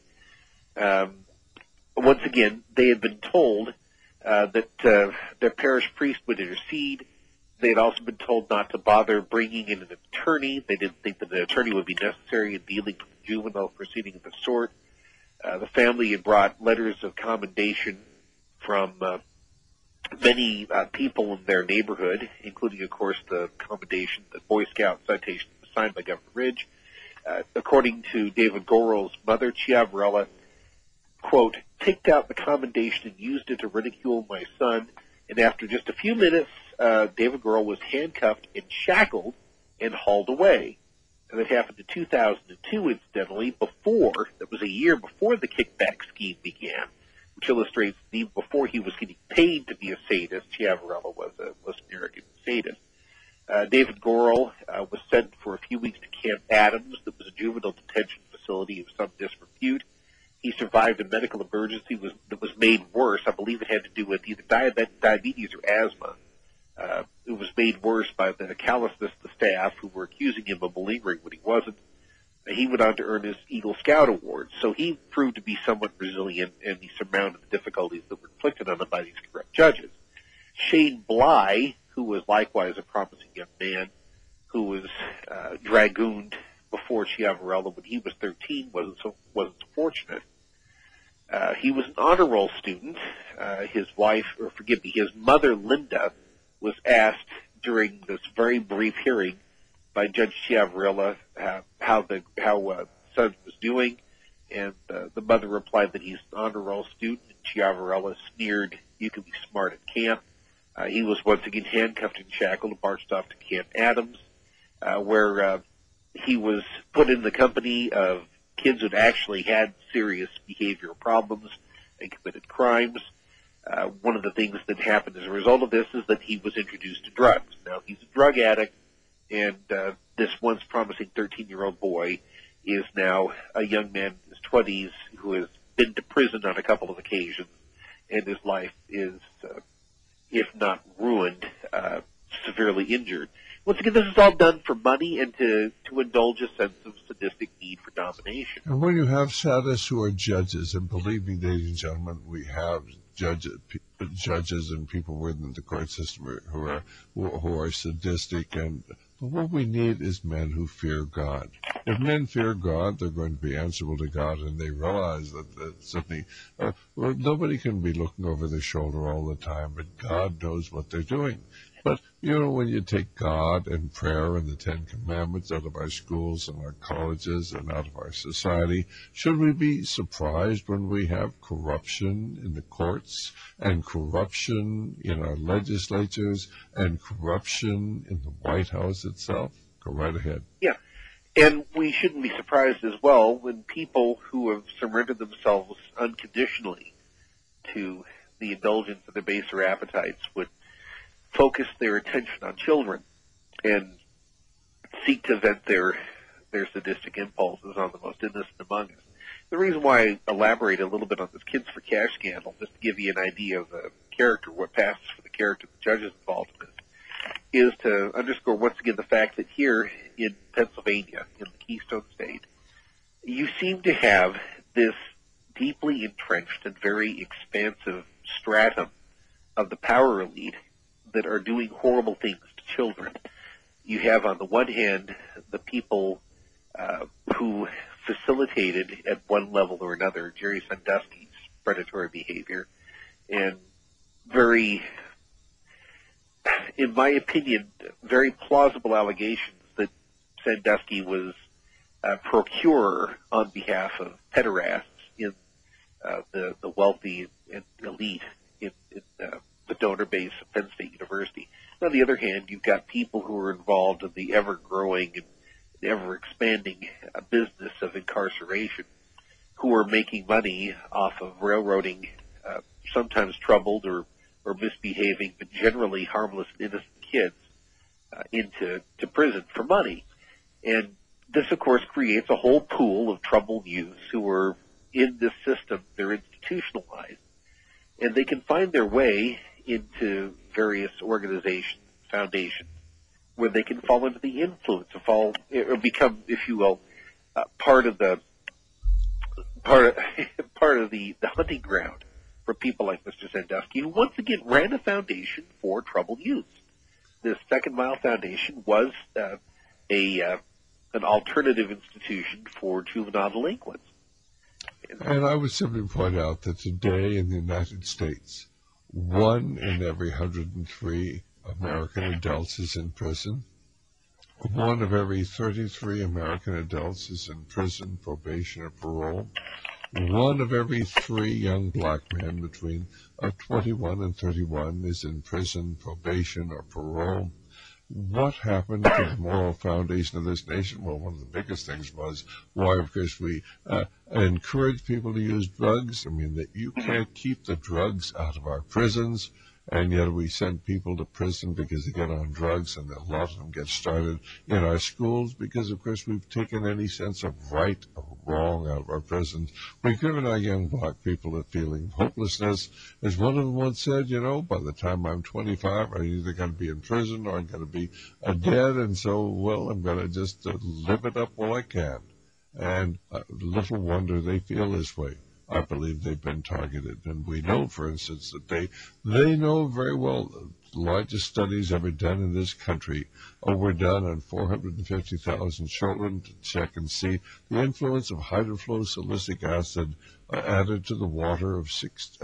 Once again, they had been told that their parish priest would intercede. They had also been told not to bother bringing in an attorney. They didn't think that an attorney would be necessary in dealing with a juvenile proceeding of the sort. The family had brought letters of commendation from many people in their neighborhood, including, of course, the commendation, the Boy Scout citation was signed by Governor Ridge. According to David Goryl's mother, Chiavarella, quote, picked out the commendation and used it to ridicule my son, and after just a few minutes, David Goryl was handcuffed and shackled and hauled away. And that happened in 2002, incidentally, that was a year before the kickback scheme began, which illustrates before he was getting paid to be a sadist, Chiavarella was an arrogant sadist. David Goryl was sent for a few weeks to Camp Adams, that was a juvenile detention facility of some disrepute. He survived a medical emergency that was made worse. I believe it had to do with either diabetes or asthma. It was made worse by the callousness of the staff, who were accusing him of malingering when he wasn't. He went on to earn his Eagle Scout Award, so he proved to be somewhat resilient, and he surmounted the difficulties that were inflicted on him by these corrupt judges. Shane Bly, who was likewise a promising young man, who was dragooned before Chiavarella when he was 13, wasn't so fortunate. He was an honor roll student. His mother, Linda, was asked during this very brief hearing by Judge Chiavarella how son was doing, and the mother replied that he's an honor roll student, and Chiavarella sneered, "You can be smart at camp." He was once again handcuffed and shackled and marched off to Camp Adams, where he was put in the company of kids who'd actually had serious behavioral problems and committed crimes. One of the things that happened as a result of this is that he was introduced to drugs. Now, he's a drug addict, and this once promising 13-year-old boy is now a young man in his 20s who has been to prison on a couple of occasions, and his life is, if not ruined, severely injured. Once again, this is all done for money and to indulge a sense of sadistic need for domination. And when you have sadists who are judges, and believe me, ladies and gentlemen, we have judges and people within the court system who are sadistic, and but what we need is men who fear God. If men fear God, they're going to be answerable to God, and they realize that certainly nobody can be looking over their shoulder all the time, but God knows what they're doing. But, you know, when you take God and prayer and the Ten Commandments out of our schools and our colleges and out of our society, should we be surprised when we have corruption in the courts and corruption in our legislatures and corruption in the White House itself? Go right ahead. Yeah. And we shouldn't be surprised as well when people who have surrendered themselves unconditionally to the indulgence of their baser appetites would focus their attention on children and seek to vent their sadistic impulses on the most innocent among us. The reason why I elaborate a little bit on this Kids for Cash scandal, just to give you an idea of the character, what passes for the character the judges involved in this, is to underscore once again the fact that here in Pennsylvania, in the Keystone State, you seem to have this deeply entrenched and very expansive stratum of the power elite that are doing horrible things to children. You have, on the one hand, the people who facilitated at one level or another Jerry Sandusky's predatory behavior, and very, in my opinion, very plausible allegations that Sandusky was a procurer on behalf of pederasts in the wealthy and elite in the donor base of Penn State University. On the other hand, you've got people who are involved in the ever-growing and ever-expanding business of incarceration who are making money off of railroading sometimes troubled or misbehaving, but generally harmless and innocent kids into prison for money. And this, of course, creates a whole pool of troubled youths who are in this system. They're institutionalized, and they can find their way into various organizations, foundations, where they can fall into the influence or become, if you will, part of the hunting ground for people like Mr. Sandusky, who once again ran a foundation for troubled youths. This Second Mile Foundation was an alternative institution for juvenile delinquents. And I would simply point out that today in the United States, 1 in every 103 American adults is in prison. 1 of every 33 American adults is in prison, probation, or parole. 1 of every 3 young black men between 21 and 31 is in prison, probation, or parole. What happened to the moral foundation of this nation? Well, one of the biggest things was why, of course, we encourage people to use drugs. I mean, that you can't keep the drugs out of our prisons, and yet we send people to prison because they get on drugs, and a lot of them get started in our schools because, of course, we've taken any sense of right or wrong out of our prisons. We've given our young black people a feeling of hopelessness. As one of them once said, you know, by the time I'm 25, I'm either going to be in prison or I'm going to be dead, and so, well, I'm going to just live it up while I can. And little wonder they feel this way. I believe they've been targeted. And we know, for instance, that they know very well the largest studies ever done in this country were done on 450,000 children to check and see the influence of hydrofluosilicic acid added to the water of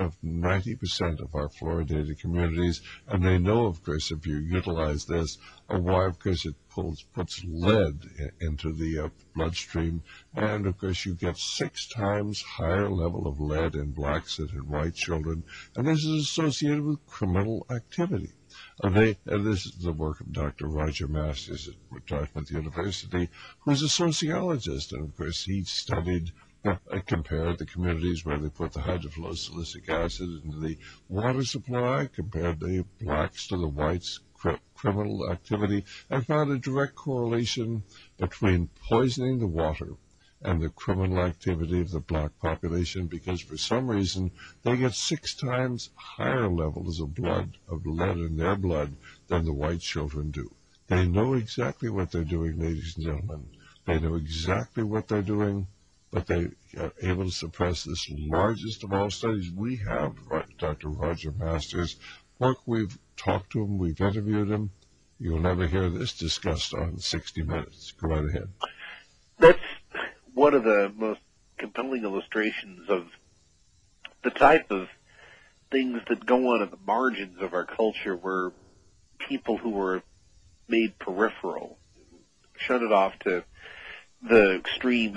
90% of our fluoridated communities. And they know, of course, if you utilize this, why, of course, it puts lead into the bloodstream. And, of course, you get 6 times higher level of lead in blacks than in white children. And this is associated with criminal activity. This is the work of Dr. Roger Masters at Dartmouth University, who's a sociologist. And, of course, he studied compared the communities where they put the hydrofluosilicic acid into the water supply, compared the blacks to the whites' criminal activity, and found a direct correlation between poisoning the water and the criminal activity of the black population, because for some reason they get 6 times higher levels of lead in their blood than the white children do. They know exactly what they're doing, ladies and gentlemen. They know exactly what they're doing, but they are able to suppress this largest of all studies. We have Dr. Roger Masters. We've talked to him, we've interviewed him. You'll never hear this discussed on 60 Minutes. Go right ahead. That's one of the most compelling illustrations of the type of things that go on at the margins of our culture, where people who were made peripheral, shunted off to the extreme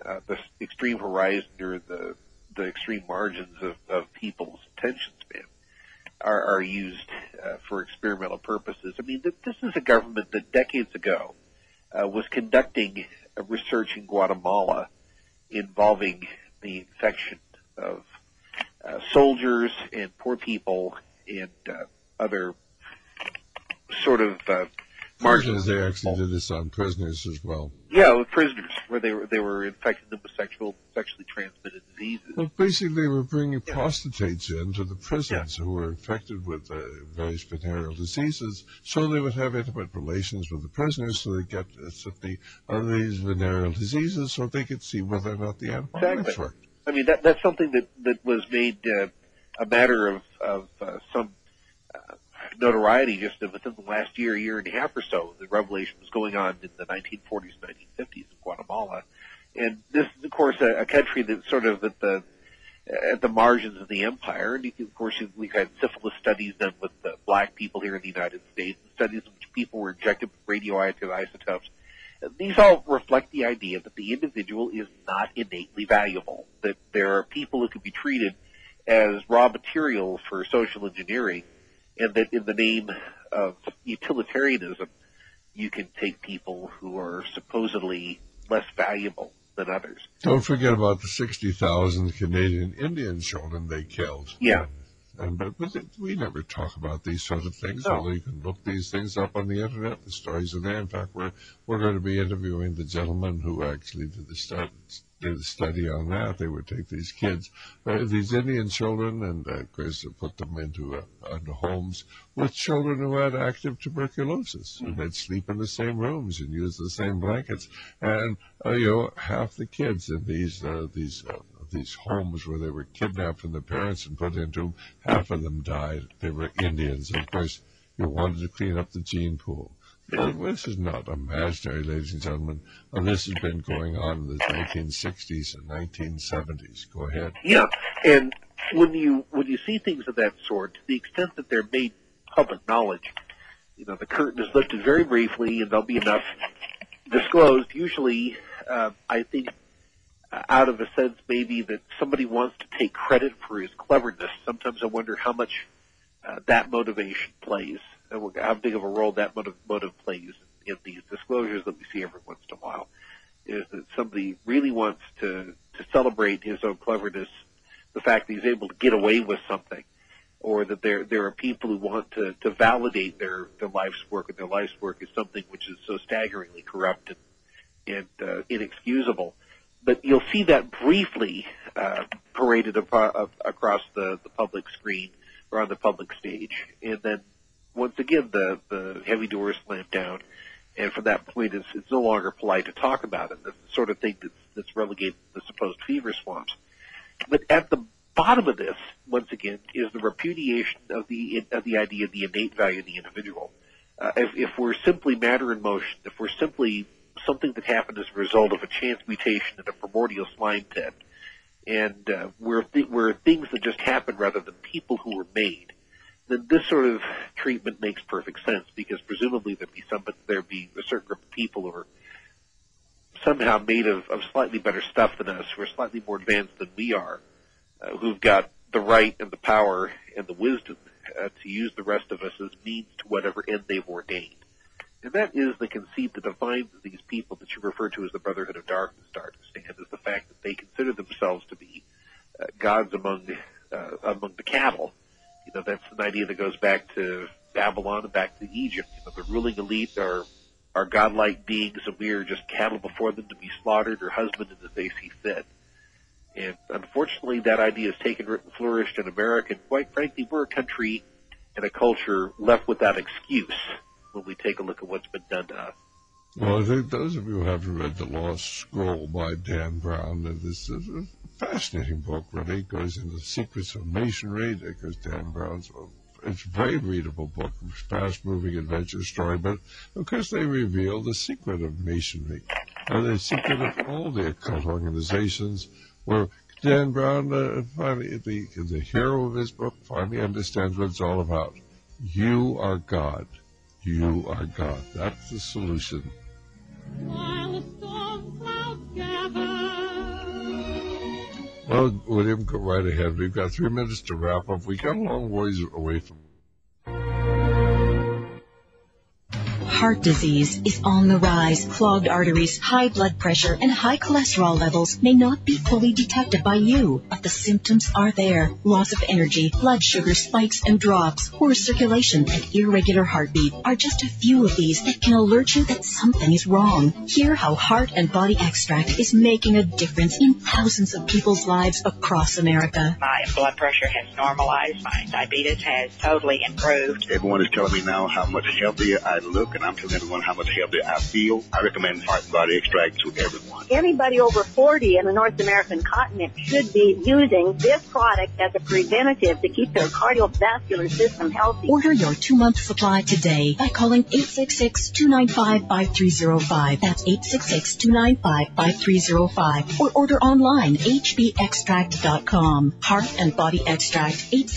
horizon or the extreme margins of people's attention span, are used for experimental purposes. I mean, this is a government that decades ago was conducting research in Guatemala involving the infection of soldiers and poor people and other sort of prisoners. They actually did this on prisoners as well. Yeah, with prisoners, where they were infecting them with sexually transmitted diseases. Well, basically, they were bringing prostitutes into the prisons who were infected with various venereal diseases, so they would have intimate relations with the prisoners, so they get these venereal diseases, so they could see whether or not the antibiotics worked. I mean, that's something that was made a matter of some notoriety just within the last year and a half or so. The revelation was going on in the 1940s, 1950s in Guatemala. And this is, of course, a country that's sort of at the margins of the empire. And of course, we've had syphilis studies done with black people here in the United States, studies in which people were injected with radioactive isotopes. These all reflect the idea that the individual is not innately valuable, that there are people who can be treated as raw material for social engineering, and that in the name of utilitarianism, you can take people who are supposedly less valuable than others. Don't forget about the 60,000 Canadian Indian children they killed. Yeah. But we never talk about these sort of things. No. Although you can look these things up on the internet. The stories are there. In fact, we're going to be interviewing the gentleman who actually did the study on that. They would take these kids, these Indian children, and of course put them into homes with children who had active tuberculosis, and they'd sleep in the same rooms and use the same blankets. And half the kids in these homes where they were kidnapped from their parents and put into, half of them died. They were Indians. And of course, you wanted to clean up the gene pool. This is not imaginary, ladies and gentlemen. This has been going on in the 1960s and 1970s. Go ahead. Yeah, and when you see things of that sort, to the extent that they're made public knowledge, the curtain is lifted very briefly, and there'll be enough disclosed. Usually, I think, out of a sense maybe that somebody wants to take credit for his cleverness. Sometimes I wonder how much that motivation plays, how big of a role that motive plays in these disclosures that we see every once in a while, is that somebody really wants to celebrate his own cleverness, the fact that he's able to get away with something, or that there are people who want to validate their life's work, and their life's work is something which is so staggeringly corrupt and inexcusable. But you'll see that briefly paraded across the public screen or on the public stage. And then, once again, the heavy doors slammed down. And from that point, it's no longer polite to talk about it. That's the sort of thing that's relegated to the supposed fever swamps. But at the bottom of this, once again, is the repudiation of the idea of the innate value of the individual. If we're simply matter in motion, if we're simply something that happened as a result of a chance mutation in a primordial slime pit, and we're things that just happen rather than people who were made, then this sort of treatment makes perfect sense, because presumably there'd be a certain group of people who are somehow made of slightly better stuff than us, who are slightly more advanced than we are, who've got the right and the power and the wisdom to use the rest of us as means to whatever end they've ordained. And that is the conceit that defines these people that you refer to as the Brotherhood of Darkness, to understand, is the fact that they consider themselves to be gods among the cattle. That's an idea that goes back to Babylon and back to Egypt. The ruling elite are are godlike beings, and we are just cattle before them to be slaughtered or husbanded as they see fit. And unfortunately, that idea has taken root and flourished in America. And quite frankly, we're a country and a culture left without excuse when we take a look at what's been done to us. Well, I think those of you who haven't read The Lost Scroll by Dan Brown, this is a fascinating book, really. It goes into the secrets of masonry. Because Dan Brown's it's a very readable book, fast-moving adventure story, but of course they reveal the secret of masonry, and the secret of all the occult organizations, where Dan Brown, finally, the hero of his book, finally understands what it's all about. You are God. You are God. That's the solution. While the storm clouds gather. Well, William, go right ahead. We've got 3 minutes to wrap up. We got a long ways away from. Heart disease is on the rise. Clogged arteries, high blood pressure, and high cholesterol levels may not be fully detected by you, but the symptoms are there. Loss of energy, blood sugar spikes and drops, poor circulation, and irregular heartbeat are just a few of these that can alert you that something is wrong. Hear how Heart and Body Extract is making a difference in thousands of people's lives across America. My blood pressure has normalized. My diabetes has totally improved. Everyone is telling me now how much healthier I look, and I'm telling everyone how much healthier I feel. I recommend Heart and Body Extract to everyone. Anybody over 40 in the North American continent should be using this product as a preventative to keep their cardiovascular system healthy. Order your 2-month supply today by calling 866-295-5305. That's 866-295-5305. Or order online, hbextract.com. Heart and Body Extract,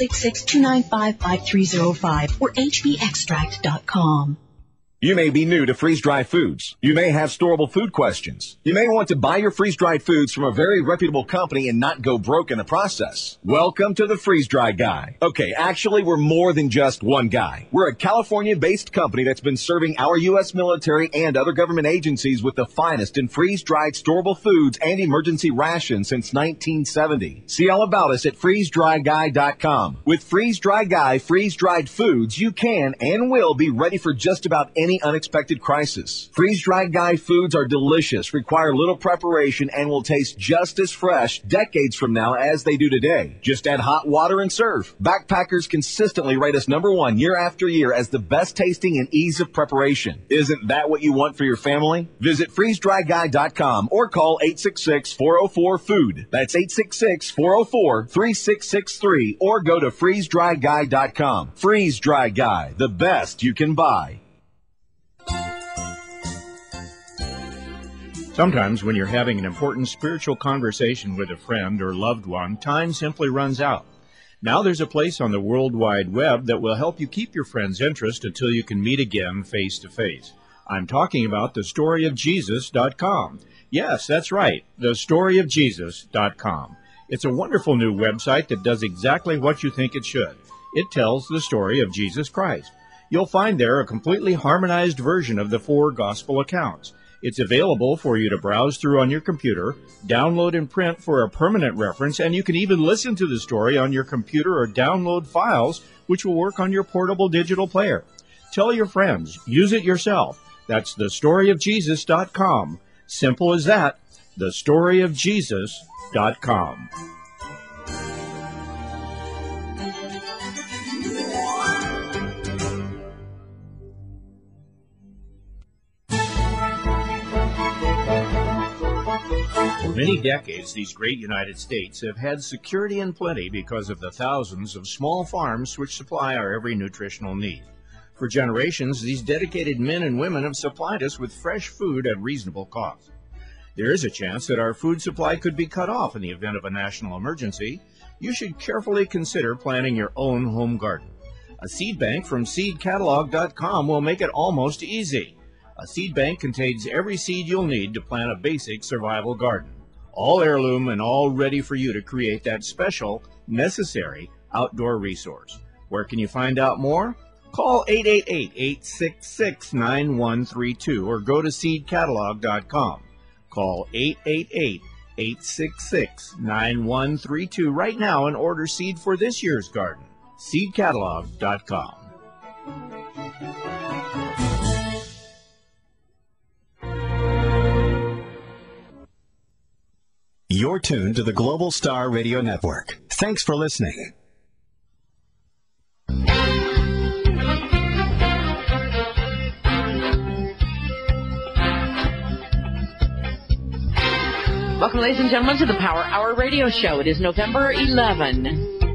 866-295-5305 or hbextract.com. You may be new to freeze-dried foods. You may have storable food questions. You may want to buy your freeze-dried foods from a very reputable company and not go broke in the process. Welcome to the Freeze-Dry Guy. Okay, actually, we're more than just one guy. We're a California-based company that's been serving our U.S. military and other government agencies with the finest in freeze-dried storable foods and emergency rations since 1970. See all about us at freezedryguy.com. With Freeze-Dry Guy freeze-dried foods, you can and will be ready for just about any unexpected crisis. Freeze-Dried Guy foods are delicious, require little preparation, and will taste just as fresh decades from now as they do today. Just add hot water and serve. Backpackers consistently rate us #1 year after year as the best tasting and ease of preparation. Isn't that what you want for your family? Visit freezedryguy.com or call 866-404-FOOD. That's 866-404-3663 or go to freezedryguy.com. Freeze-Dry Guy, the best you can buy. Sometimes when you're having an important spiritual conversation with a friend or loved one, time simply runs out. Now there's a place on the World Wide Web that will help you keep your friend's interest until you can meet again face to face. I'm talking about thestoryofjesus.com. Yes, that's right, thestoryofjesus.com. It's a wonderful new website that does exactly what you think it should. It tells the story of Jesus Christ. You'll find there a completely harmonized version of the 4 gospel accounts. It's available for you to browse through on your computer, download and print for a permanent reference, and you can even listen to the story on your computer or download files, which will work on your portable digital player. Tell your friends. Use it yourself. That's thestoryofjesus.com. Simple as that. thestoryofjesus.com. For many decades, these great United States have had security and plenty because of the thousands of small farms which supply our every nutritional need. For generations, these dedicated men and women have supplied us with fresh food at reasonable cost. There is a chance that our food supply could be cut off in the event of a national emergency. You should carefully consider planting your own home garden. A seed bank from seedcatalog.com will make it almost easy. A seed bank contains every seed you'll need to plant a basic survival garden. All heirloom and all ready for you to create that special, necessary outdoor resource. Where can you find out more? Call 888-866-9132 or go to seedcatalog.com. Call 888-866-9132 right now and order seed for this year's garden. seedcatalog.com. You're tuned to the Global Star Radio Network. Thanks for listening. Welcome, ladies and gentlemen, to the Power Hour Radio Show. It is November 11.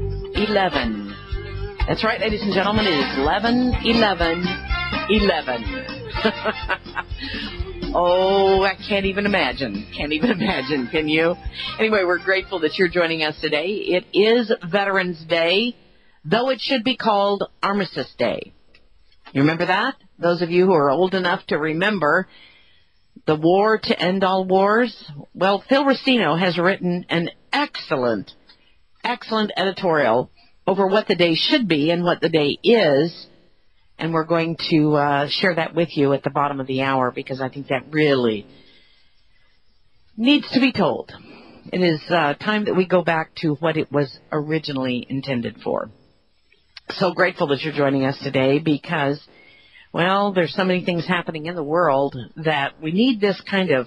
That's right, ladies and gentlemen, it is 11/11/11. Oh, I can't even imagine. Can you? Anyway, we're grateful that you're joining us today. It is Veterans Day, though it should be called Armistice Day. You remember that? Those of you who are old enough to remember the war to end all wars? Well, Phil Racino has written an excellent editorial over what the day should be and what the day is. And we're going to share that with you at the bottom of the hour because I think that really needs to be told. It is time that we go back to what it was originally intended for. So grateful that you're joining us today because, well, there's so many things happening in the world that we need this kind of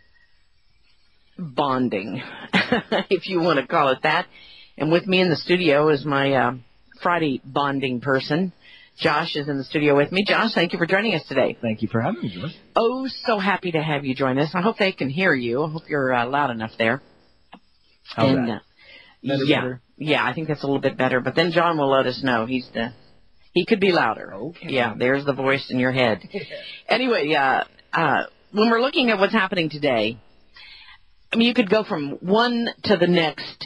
bonding, if you want to call it that. And with me in the studio is my Friday bonding person. Josh is in the studio with me. Josh, thank you for joining us today. Thank you for having me, Josh. Oh, so happy to have you join us. I hope they can hear you. I hope you're loud enough there. How's that? Better? Yeah, I think that's a little bit better. But then John will let us know. He could be louder. Okay. Yeah, there's the voice in your head. Anyway, when we're looking at what's happening today, I mean, you could go from one to the next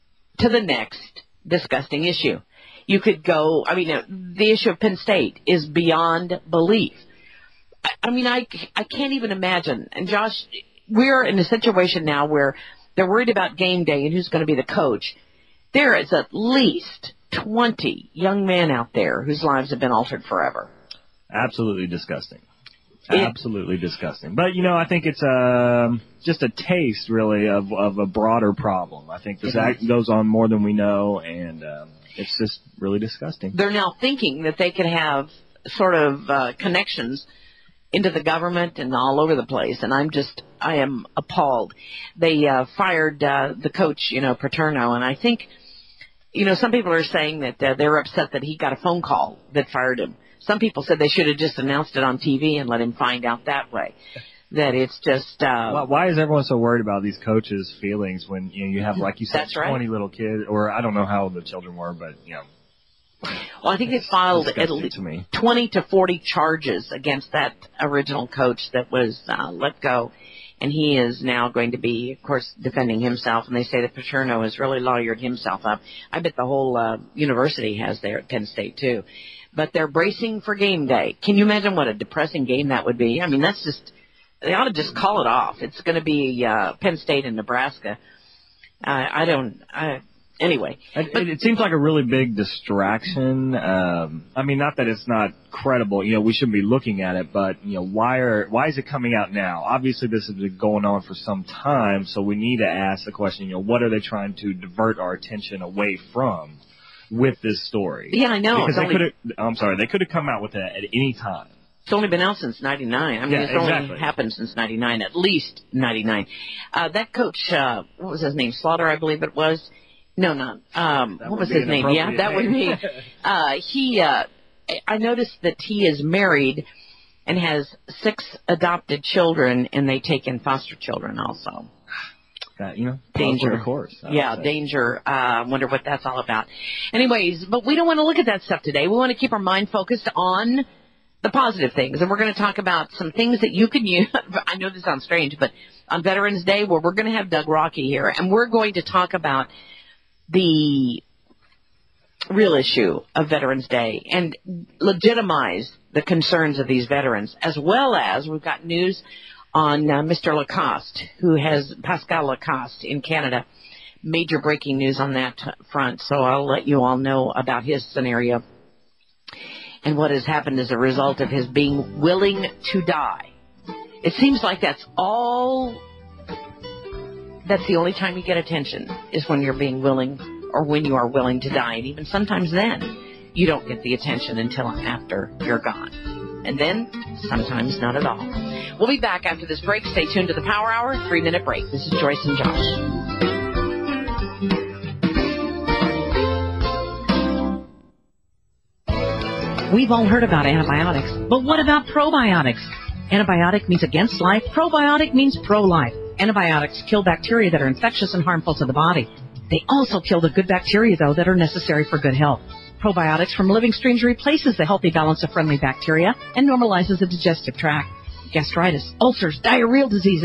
disgusting issue. You could go, I mean, the issue of Penn State is beyond belief. I mean, I can't even imagine. And Josh, we're in a situation now where they're worried about game day and who's going to be the coach. There is at least 20 young men out there whose lives have been altered forever. Absolutely disgusting. Absolutely disgusting. But, you know, I think it's just a taste, really, of a broader problem. I think this act goes on more than we know, and it's just really disgusting. They're now thinking that they could have sort of connections into the government and all over the place, and I am appalled. They fired the coach, Paterno, and I think, some people are saying that they're upset that he got a phone call that fired him. Some people said they should have just announced it on TV and let him find out that way. That it's just... why is everyone so worried about these coaches' feelings when you have, like you said, 20 little kids, or I don't know how old the children were, but, Well, I think they filed at least 20 to 40 charges against that original coach that was let go. And he is now going to be, of course, defending himself. And they say that Paterno has really lawyered himself up. I bet the whole university has there at Penn State, too. But they're bracing for game day. Can you imagine what a depressing game that would be? I mean, that's just... They ought to just call it off. It's going to be Penn State and Nebraska. Anyway. It seems like a really big distraction. I mean, not that it's not credible. We shouldn't be looking at it, but, why is it coming out now? Obviously, this has been going on for some time, so we need to ask the question, what are they trying to divert our attention away from with this story? Yeah, I know. Because they could have come out with it at any time. It's only been out since 99. I mean, it's only happened since 99, at least 99. That coach, what was his name? Slaughter, I believe it was. No, not. What was his name? Yeah, that would be. I noticed that he is married and has 6 adopted children, and they take in foster children also. Danger. Of course. Danger. I wonder what that's all about. Anyways, but we don't want to look at that stuff today. We want to keep our mind focused on the positive things, and we're going to talk about some things that you can use. I know this sounds strange, but on Veterans Day, where we're going to have Doug Rocky here, and we're going to talk about the real issue of Veterans Day and legitimize the concerns of these veterans, as well as we've got news on Mr. Lacoste, Pascal Lacoste in Canada. Major breaking news on that front, so I'll let you all know about his scenario and what has happened as a result of his being willing to die. It seems like that's the only time you get attention is when you're being willing, or when you are willing to die. And even sometimes then, you don't get the attention until after you're gone. And then, sometimes not at all. We'll be back after this break. Stay tuned to the Power Hour, 3-minute break. This is Joyce and Josh. We've all heard about antibiotics, but what about probiotics? Antibiotic means against life. Probiotic means pro-life. Antibiotics kill bacteria that are infectious and harmful to the body. They also kill the good bacteria, though, that are necessary for good health. Probiotics from living streams replaces the healthy balance of friendly bacteria and normalizes the digestive tract. Gastritis, ulcers, diarrheal diseases,